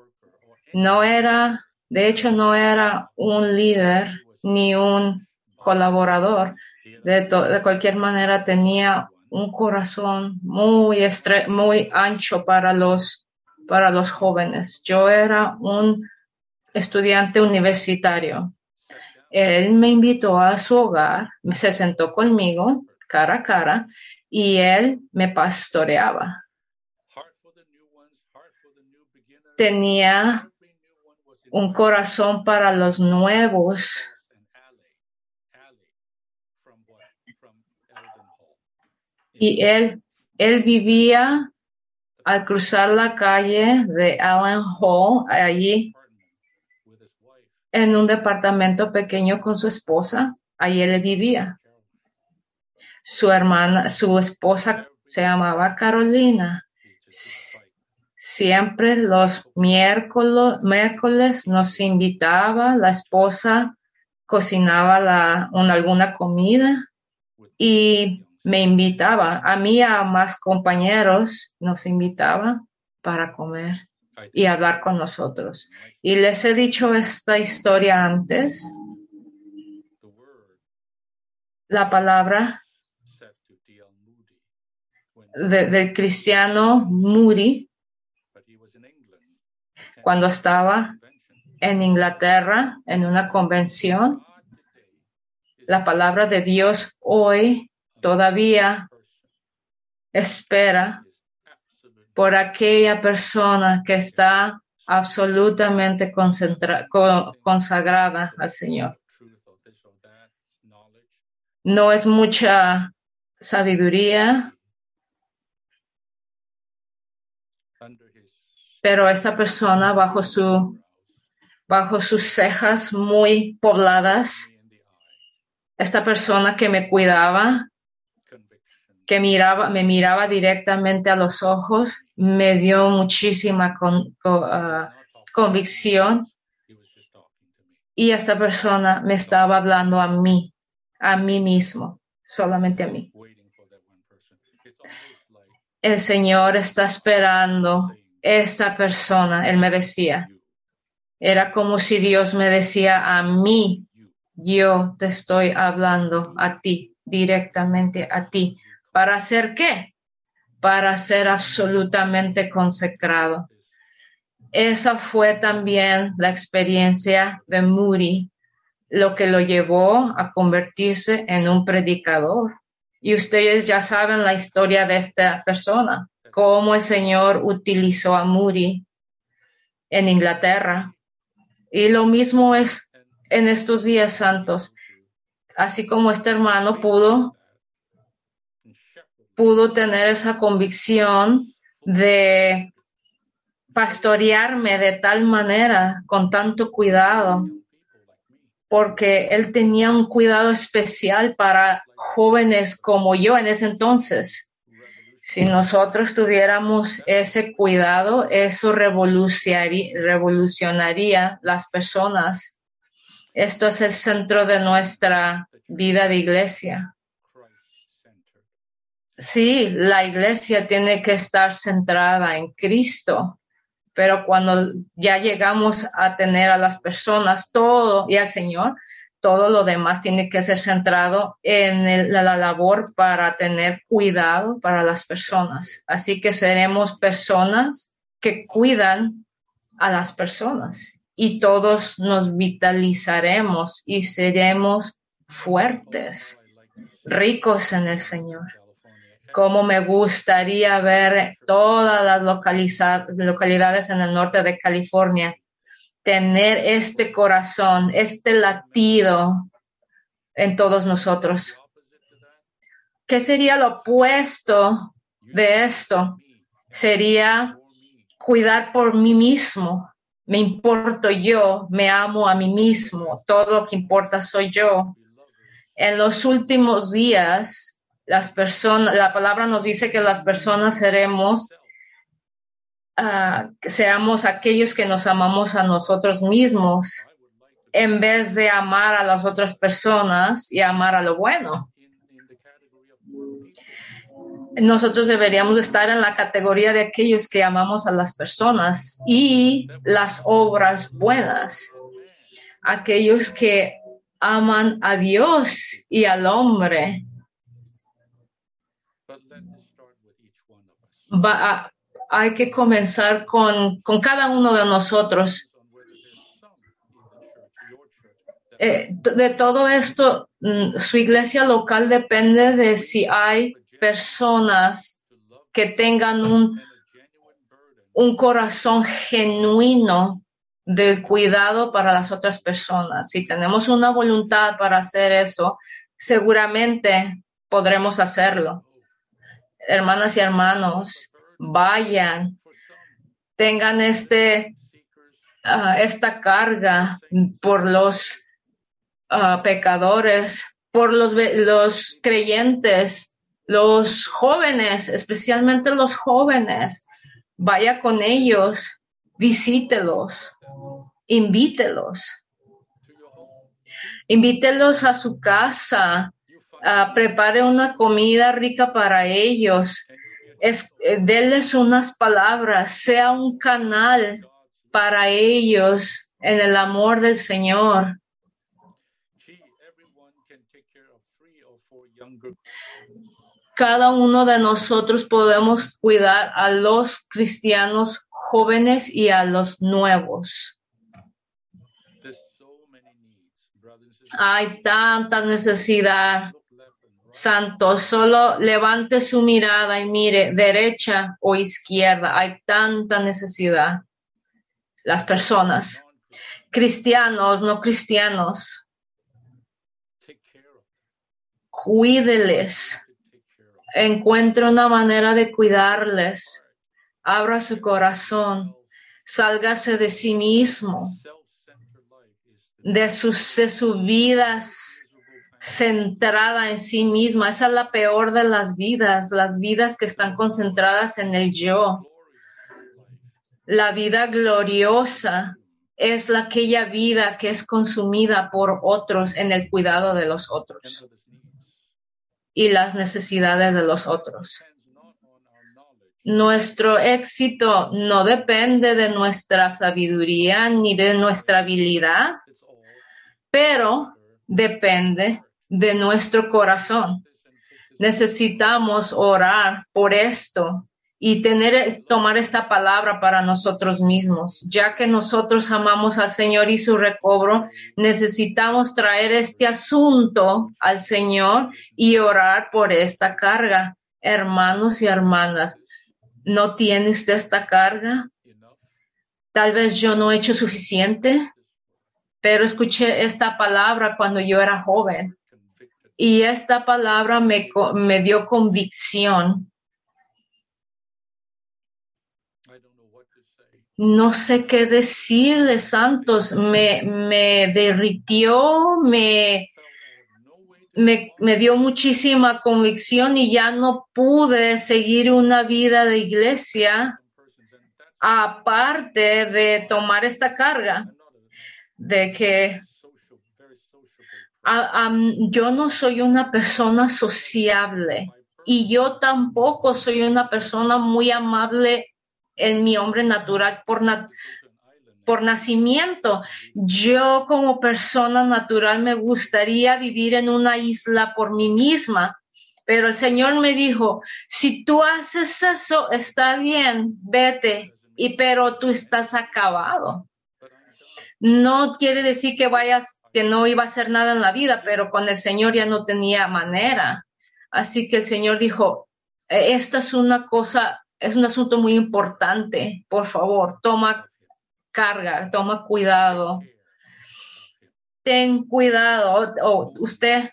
De hecho, no era un líder ni un colaborador. De cualquier manera, tenía un corazón muy ancho para los jóvenes. Yo era un estudiante universitario. Él me invitó a su hogar, se sentó conmigo cara a cara y él me pastoreaba. Tenía un corazón para los nuevos. Y él vivía al cruzar la calle de Allen Hall, allí en un departamento pequeño con su esposa. Allí él vivía. Su esposa se llamaba Carolina. Siempre los miércoles nos invitaba, la esposa cocinaba alguna comida y me invitaba, a mí y a más compañeros nos invitaba para comer y hablar con nosotros. Y les he dicho esta historia antes. La palabra del cristiano Moody, cuando estaba en Inglaterra en una convención, la palabra de Dios hoy todavía espera por aquella persona que está absolutamente consagrada al Señor. No es mucha sabiduría, pero esta persona bajo sus cejas muy pobladas, esta persona que me cuidaba, que me miraba directamente a los ojos, me dio muchísima convicción, y esta persona me estaba hablando a mí mismo, solamente a mí. El Señor está esperando esta persona, Él me decía. Era como si Dios me decía a mí, yo te estoy hablando a ti, directamente a ti. ¿Para hacer qué? Para ser absolutamente consagrado. Esa fue también la experiencia de Moody, lo que lo llevó a convertirse en un predicador. Y ustedes ya saben la historia de esta persona, cómo el Señor utilizó a Moody en Inglaterra. Y lo mismo es en estos días santos. Así como este hermano pudo tener esa convicción de pastorearme de tal manera, con tanto cuidado, porque él tenía un cuidado especial para jóvenes como yo en ese entonces. Si nosotros tuviéramos ese cuidado, eso revolucionaría las personas. Esto es el centro de nuestra vida de iglesia. Sí, la iglesia tiene que estar centrada en Cristo, pero cuando ya llegamos a tener a las personas todo y al Señor, todo lo demás tiene que ser centrado en la labor para tener cuidado para las personas. Así que seremos personas que cuidan a las personas y todos nos vitalizaremos y seremos fuertes, ricos en el Señor. Como me gustaría ver todas las localidades en el norte de California tener este corazón, este latido en todos nosotros. ¿Qué sería lo opuesto de esto? Sería cuidar por mí mismo. Me importo yo, me amo a mí mismo, todo lo que importa soy yo. En los últimos días, la palabra nos dice que las personas seamos aquellos que nos amamos a nosotros mismos en vez de amar a las otras personas y amar a lo bueno. Nosotros deberíamos estar en la categoría de aquellos que amamos a las personas y las obras buenas, aquellos que aman a Dios y al hombre. Hay que comenzar con cada uno de nosotros. De todo esto, su iglesia local depende de si hay personas que tengan un corazón genuino del cuidado para las otras personas. Si tenemos una voluntad para hacer eso, seguramente podremos hacerlo. Hermanas y hermanos, vayan, tengan esta carga por los pecadores, por los creyentes, los jóvenes, especialmente los jóvenes. Vaya con ellos, visítelos, invítelos a su casa. Prepare una comida rica para ellos, denles unas palabras, sea un canal para ellos en el amor del Señor. Cada uno de nosotros podemos cuidar a los cristianos jóvenes y a los nuevos. Hay tanta necesidad. Santos, solo levante su mirada y mire derecha o izquierda. Hay tanta necesidad. Las personas, cristianos, no cristianos, cuídeles. Encuentre una manera de cuidarles. Abra su corazón. Sálgase de sí mismo, de su vida centrada en sí misma. Esa es la peor de las vidas que están concentradas en el yo. La vida gloriosa es aquella vida que es consumida por otros en el cuidado de los otros y las necesidades de los otros. Nuestro éxito no depende de nuestra sabiduría ni de nuestra habilidad, pero depende de nuestro corazón. Necesitamos orar por esto y tomar esta palabra para nosotros mismos. Ya que nosotros amamos al Señor y su recobro, necesitamos traer este asunto al Señor y orar por esta carga. Hermanos y hermanas, ¿no tiene usted esta carga? Tal vez yo no he hecho suficiente, pero escuché esta palabra cuando yo era joven y esta palabra me dio convicción. No sé qué decirle, santos, me derritió, me dio muchísima convicción y ya no pude seguir una vida de iglesia aparte de tomar esta carga de que yo no soy una persona sociable y yo tampoco soy una persona muy amable en mi hombre natural por nacimiento. Yo como persona natural me gustaría vivir en una isla por mí misma, pero el Señor me dijo, si tú haces eso, está bien, vete, pero tú estás acabado. No quiere decir que no iba a hacer nada en la vida, pero con el Señor ya no tenía manera. Así que el Señor dijo, esta es un asunto muy importante. Por favor, toma carga, toma cuidado. Ten cuidado. Usted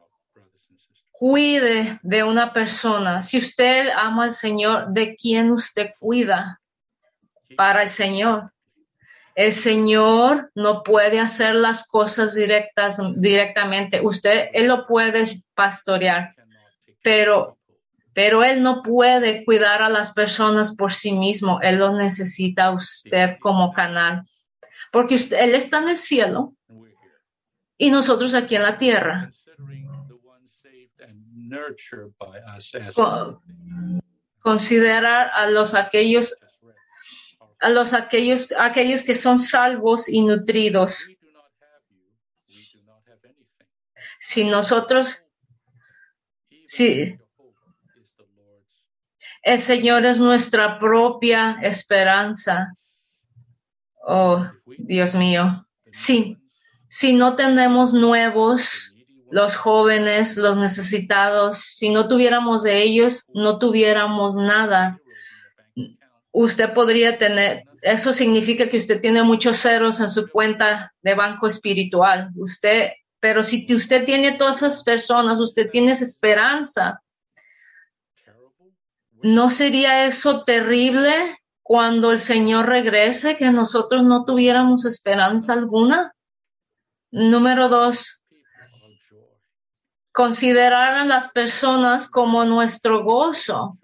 cuide de una persona. Si usted ama al Señor, ¿de quién usted cuida? Para el Señor. El Señor no puede hacer las cosas directamente. Él lo puede pastorear, pero Él no puede cuidar a las personas por sí mismo. Él lo necesita a usted como canal. Porque Él está en el cielo y nosotros aquí en la tierra. Considerar aquellos que son salvos y nutridos. Si el Señor es nuestra propia esperanza. Oh, Dios mío. Si no tenemos nuevos, los jóvenes, los necesitados, si no tuviéramos de ellos, no tuviéramos nada. Usted podría eso significa que usted tiene muchos ceros en su cuenta de banco espiritual. Pero si usted tiene todas esas personas, usted tiene esa esperanza. ¿No sería eso terrible cuando el Señor regrese, que nosotros no tuviéramos esperanza alguna? Número 2, considerar a las personas como nuestro gozo.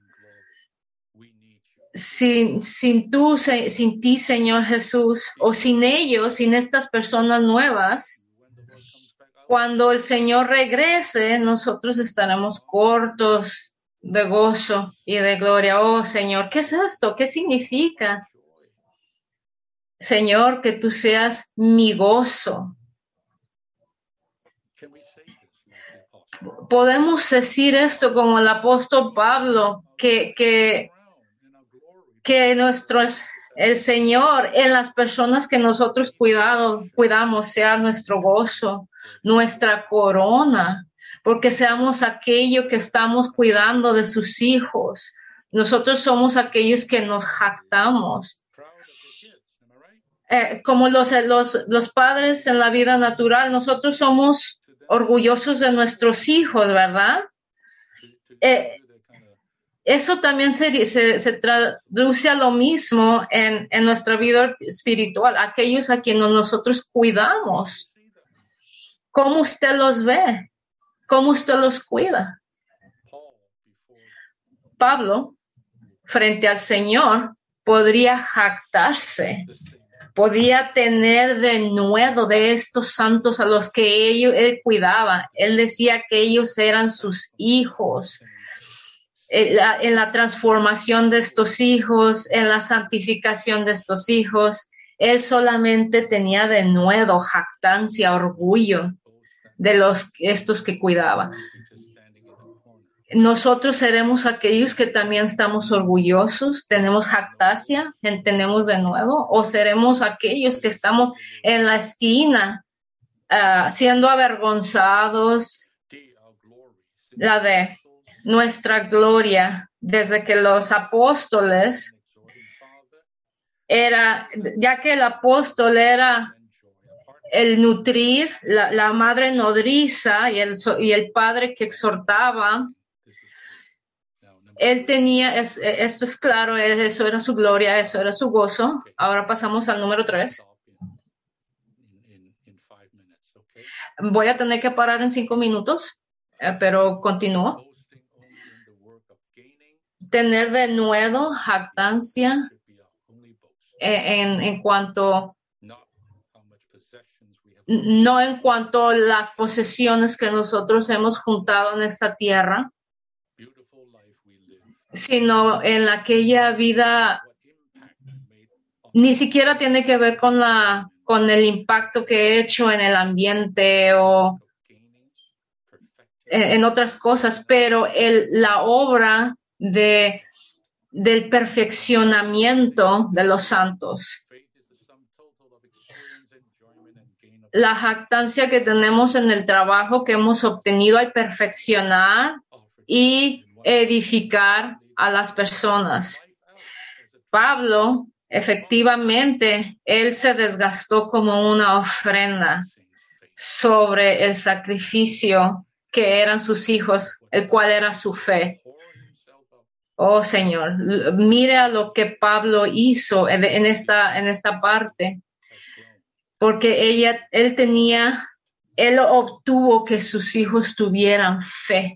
Sin ti, Señor Jesús, o sin ellos, sin estas personas nuevas, cuando el Señor regrese, nosotros estaremos cortos de gozo y de gloria. Oh, Señor, ¿qué es esto? ¿Qué significa? Señor, que tú seas mi gozo. Podemos decir esto como el apóstol Pablo, que el Señor en las personas que nosotros cuidamos sea nuestro gozo, nuestra corona, porque seamos aquello que estamos cuidando de sus hijos. Nosotros somos aquellos que nos jactamos. Como los padres en la vida natural, nosotros somos orgullosos de nuestros hijos, ¿verdad? Eso también se traduce a lo mismo en nuestra vida espiritual, aquellos a quienes nosotros cuidamos. ¿Cómo usted los ve? ¿Cómo usted los cuida? Pablo, frente al Señor, podría jactarse, podía tener denuedo de estos santos a los que él cuidaba. Él decía que ellos eran sus hijos. En la transformación de estos hijos, en la santificación de estos hijos, él solamente tenía denuedo, jactancia, orgullo de estos que cuidaba. Nosotros seremos aquellos que también estamos orgullosos, tenemos jactancia, tenemos denuedo, o seremos aquellos que estamos en la esquina siendo avergonzados, la de nuestra gloria, desde que los apóstoles ya que el apóstol era el nutrir, la madre nodriza y el padre que exhortaba. Él tenía, esto es claro, eso era su gloria, eso era su gozo. Ahora pasamos al número 3. Voy a tener que parar en 5 minutos, pero continúo. Tener de nuevo jactancia en cuanto, no en cuanto a las posesiones que nosotros hemos juntado en esta tierra, sino en aquella vida, ni siquiera tiene que ver con el impacto que he hecho en el ambiente o en otras cosas, pero la obra del perfeccionamiento de los santos. La jactancia que tenemos en el trabajo que hemos obtenido al perfeccionar y edificar a las personas. Pablo, efectivamente, él se desgastó como una ofrenda sobre el sacrificio que eran sus hijos, el cual era su fe. Oh Señor, mire a lo que Pablo hizo en esta parte, porque él obtuvo que sus hijos tuvieran fe.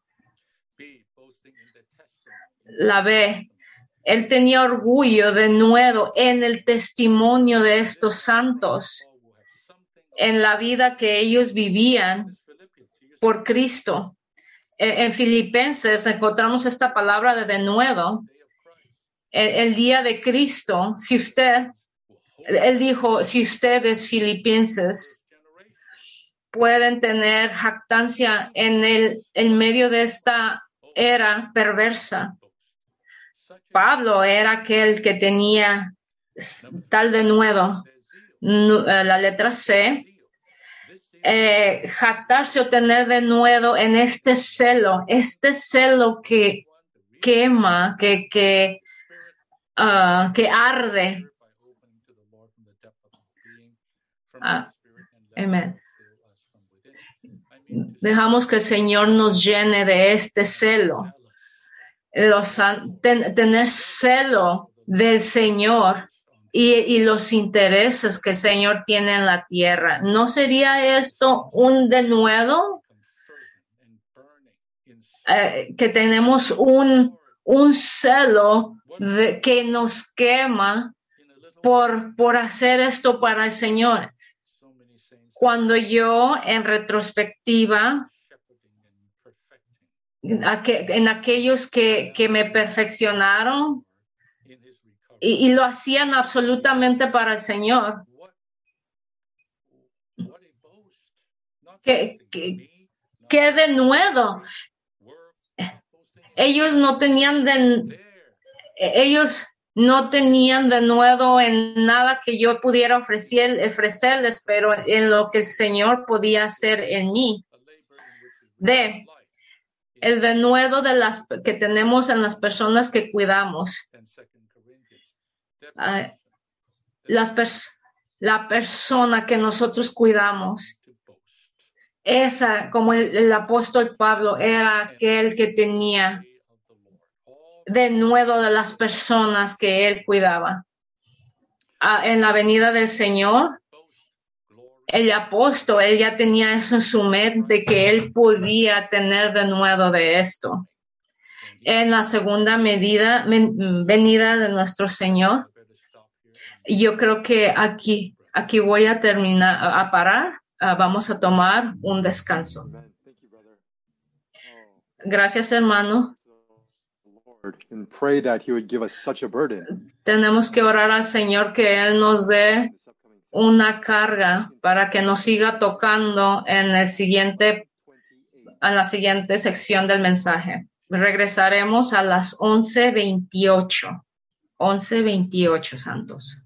La ve, él tenía orgullo de nuevo en el testimonio de estos santos, en la vida que ellos vivían por Cristo. En Filipenses encontramos esta palabra de denuedo. El día de Cristo, él dijo, si ustedes filipenses pueden tener jactancia en medio de esta era perversa. Pablo era aquel que tenía tal denuedo, la letra C, jactarse o tener denuedo en este celo que quema, que arde. Amén. Dejamos que el Señor nos llene de este celo. Tener celo del Señor y los intereses que el Señor tiene en la tierra. ¿No sería esto un denuedo? Que tenemos un celo que nos quema por hacer esto para el Señor. Cuando yo, en retrospectiva, en aquellos que me perfeccionaron y lo hacían absolutamente para el Señor, ¿qué de nuevo? Ellos no tenían de nuevo en nada que yo pudiera ofrecerles, pero en lo que el Señor podía hacer en mí. El denuedo que tenemos en las personas que cuidamos. La persona que nosotros cuidamos. Esa, como el apóstol Pablo, era aquel que tenía denuedo de las personas que él cuidaba. En la venida del Señor, el apóstol, él ya tenía eso en su mente, que él podía tener de nuevo de esto. En la segunda venida de nuestro Señor, yo creo que aquí voy a parar. Vamos a tomar un descanso. Gracias, hermano. Tenemos que orar al Señor que Él nos dé una carga para que nos siga tocando en la siguiente sección del mensaje. Regresaremos a las 11:28. 11:28, santos.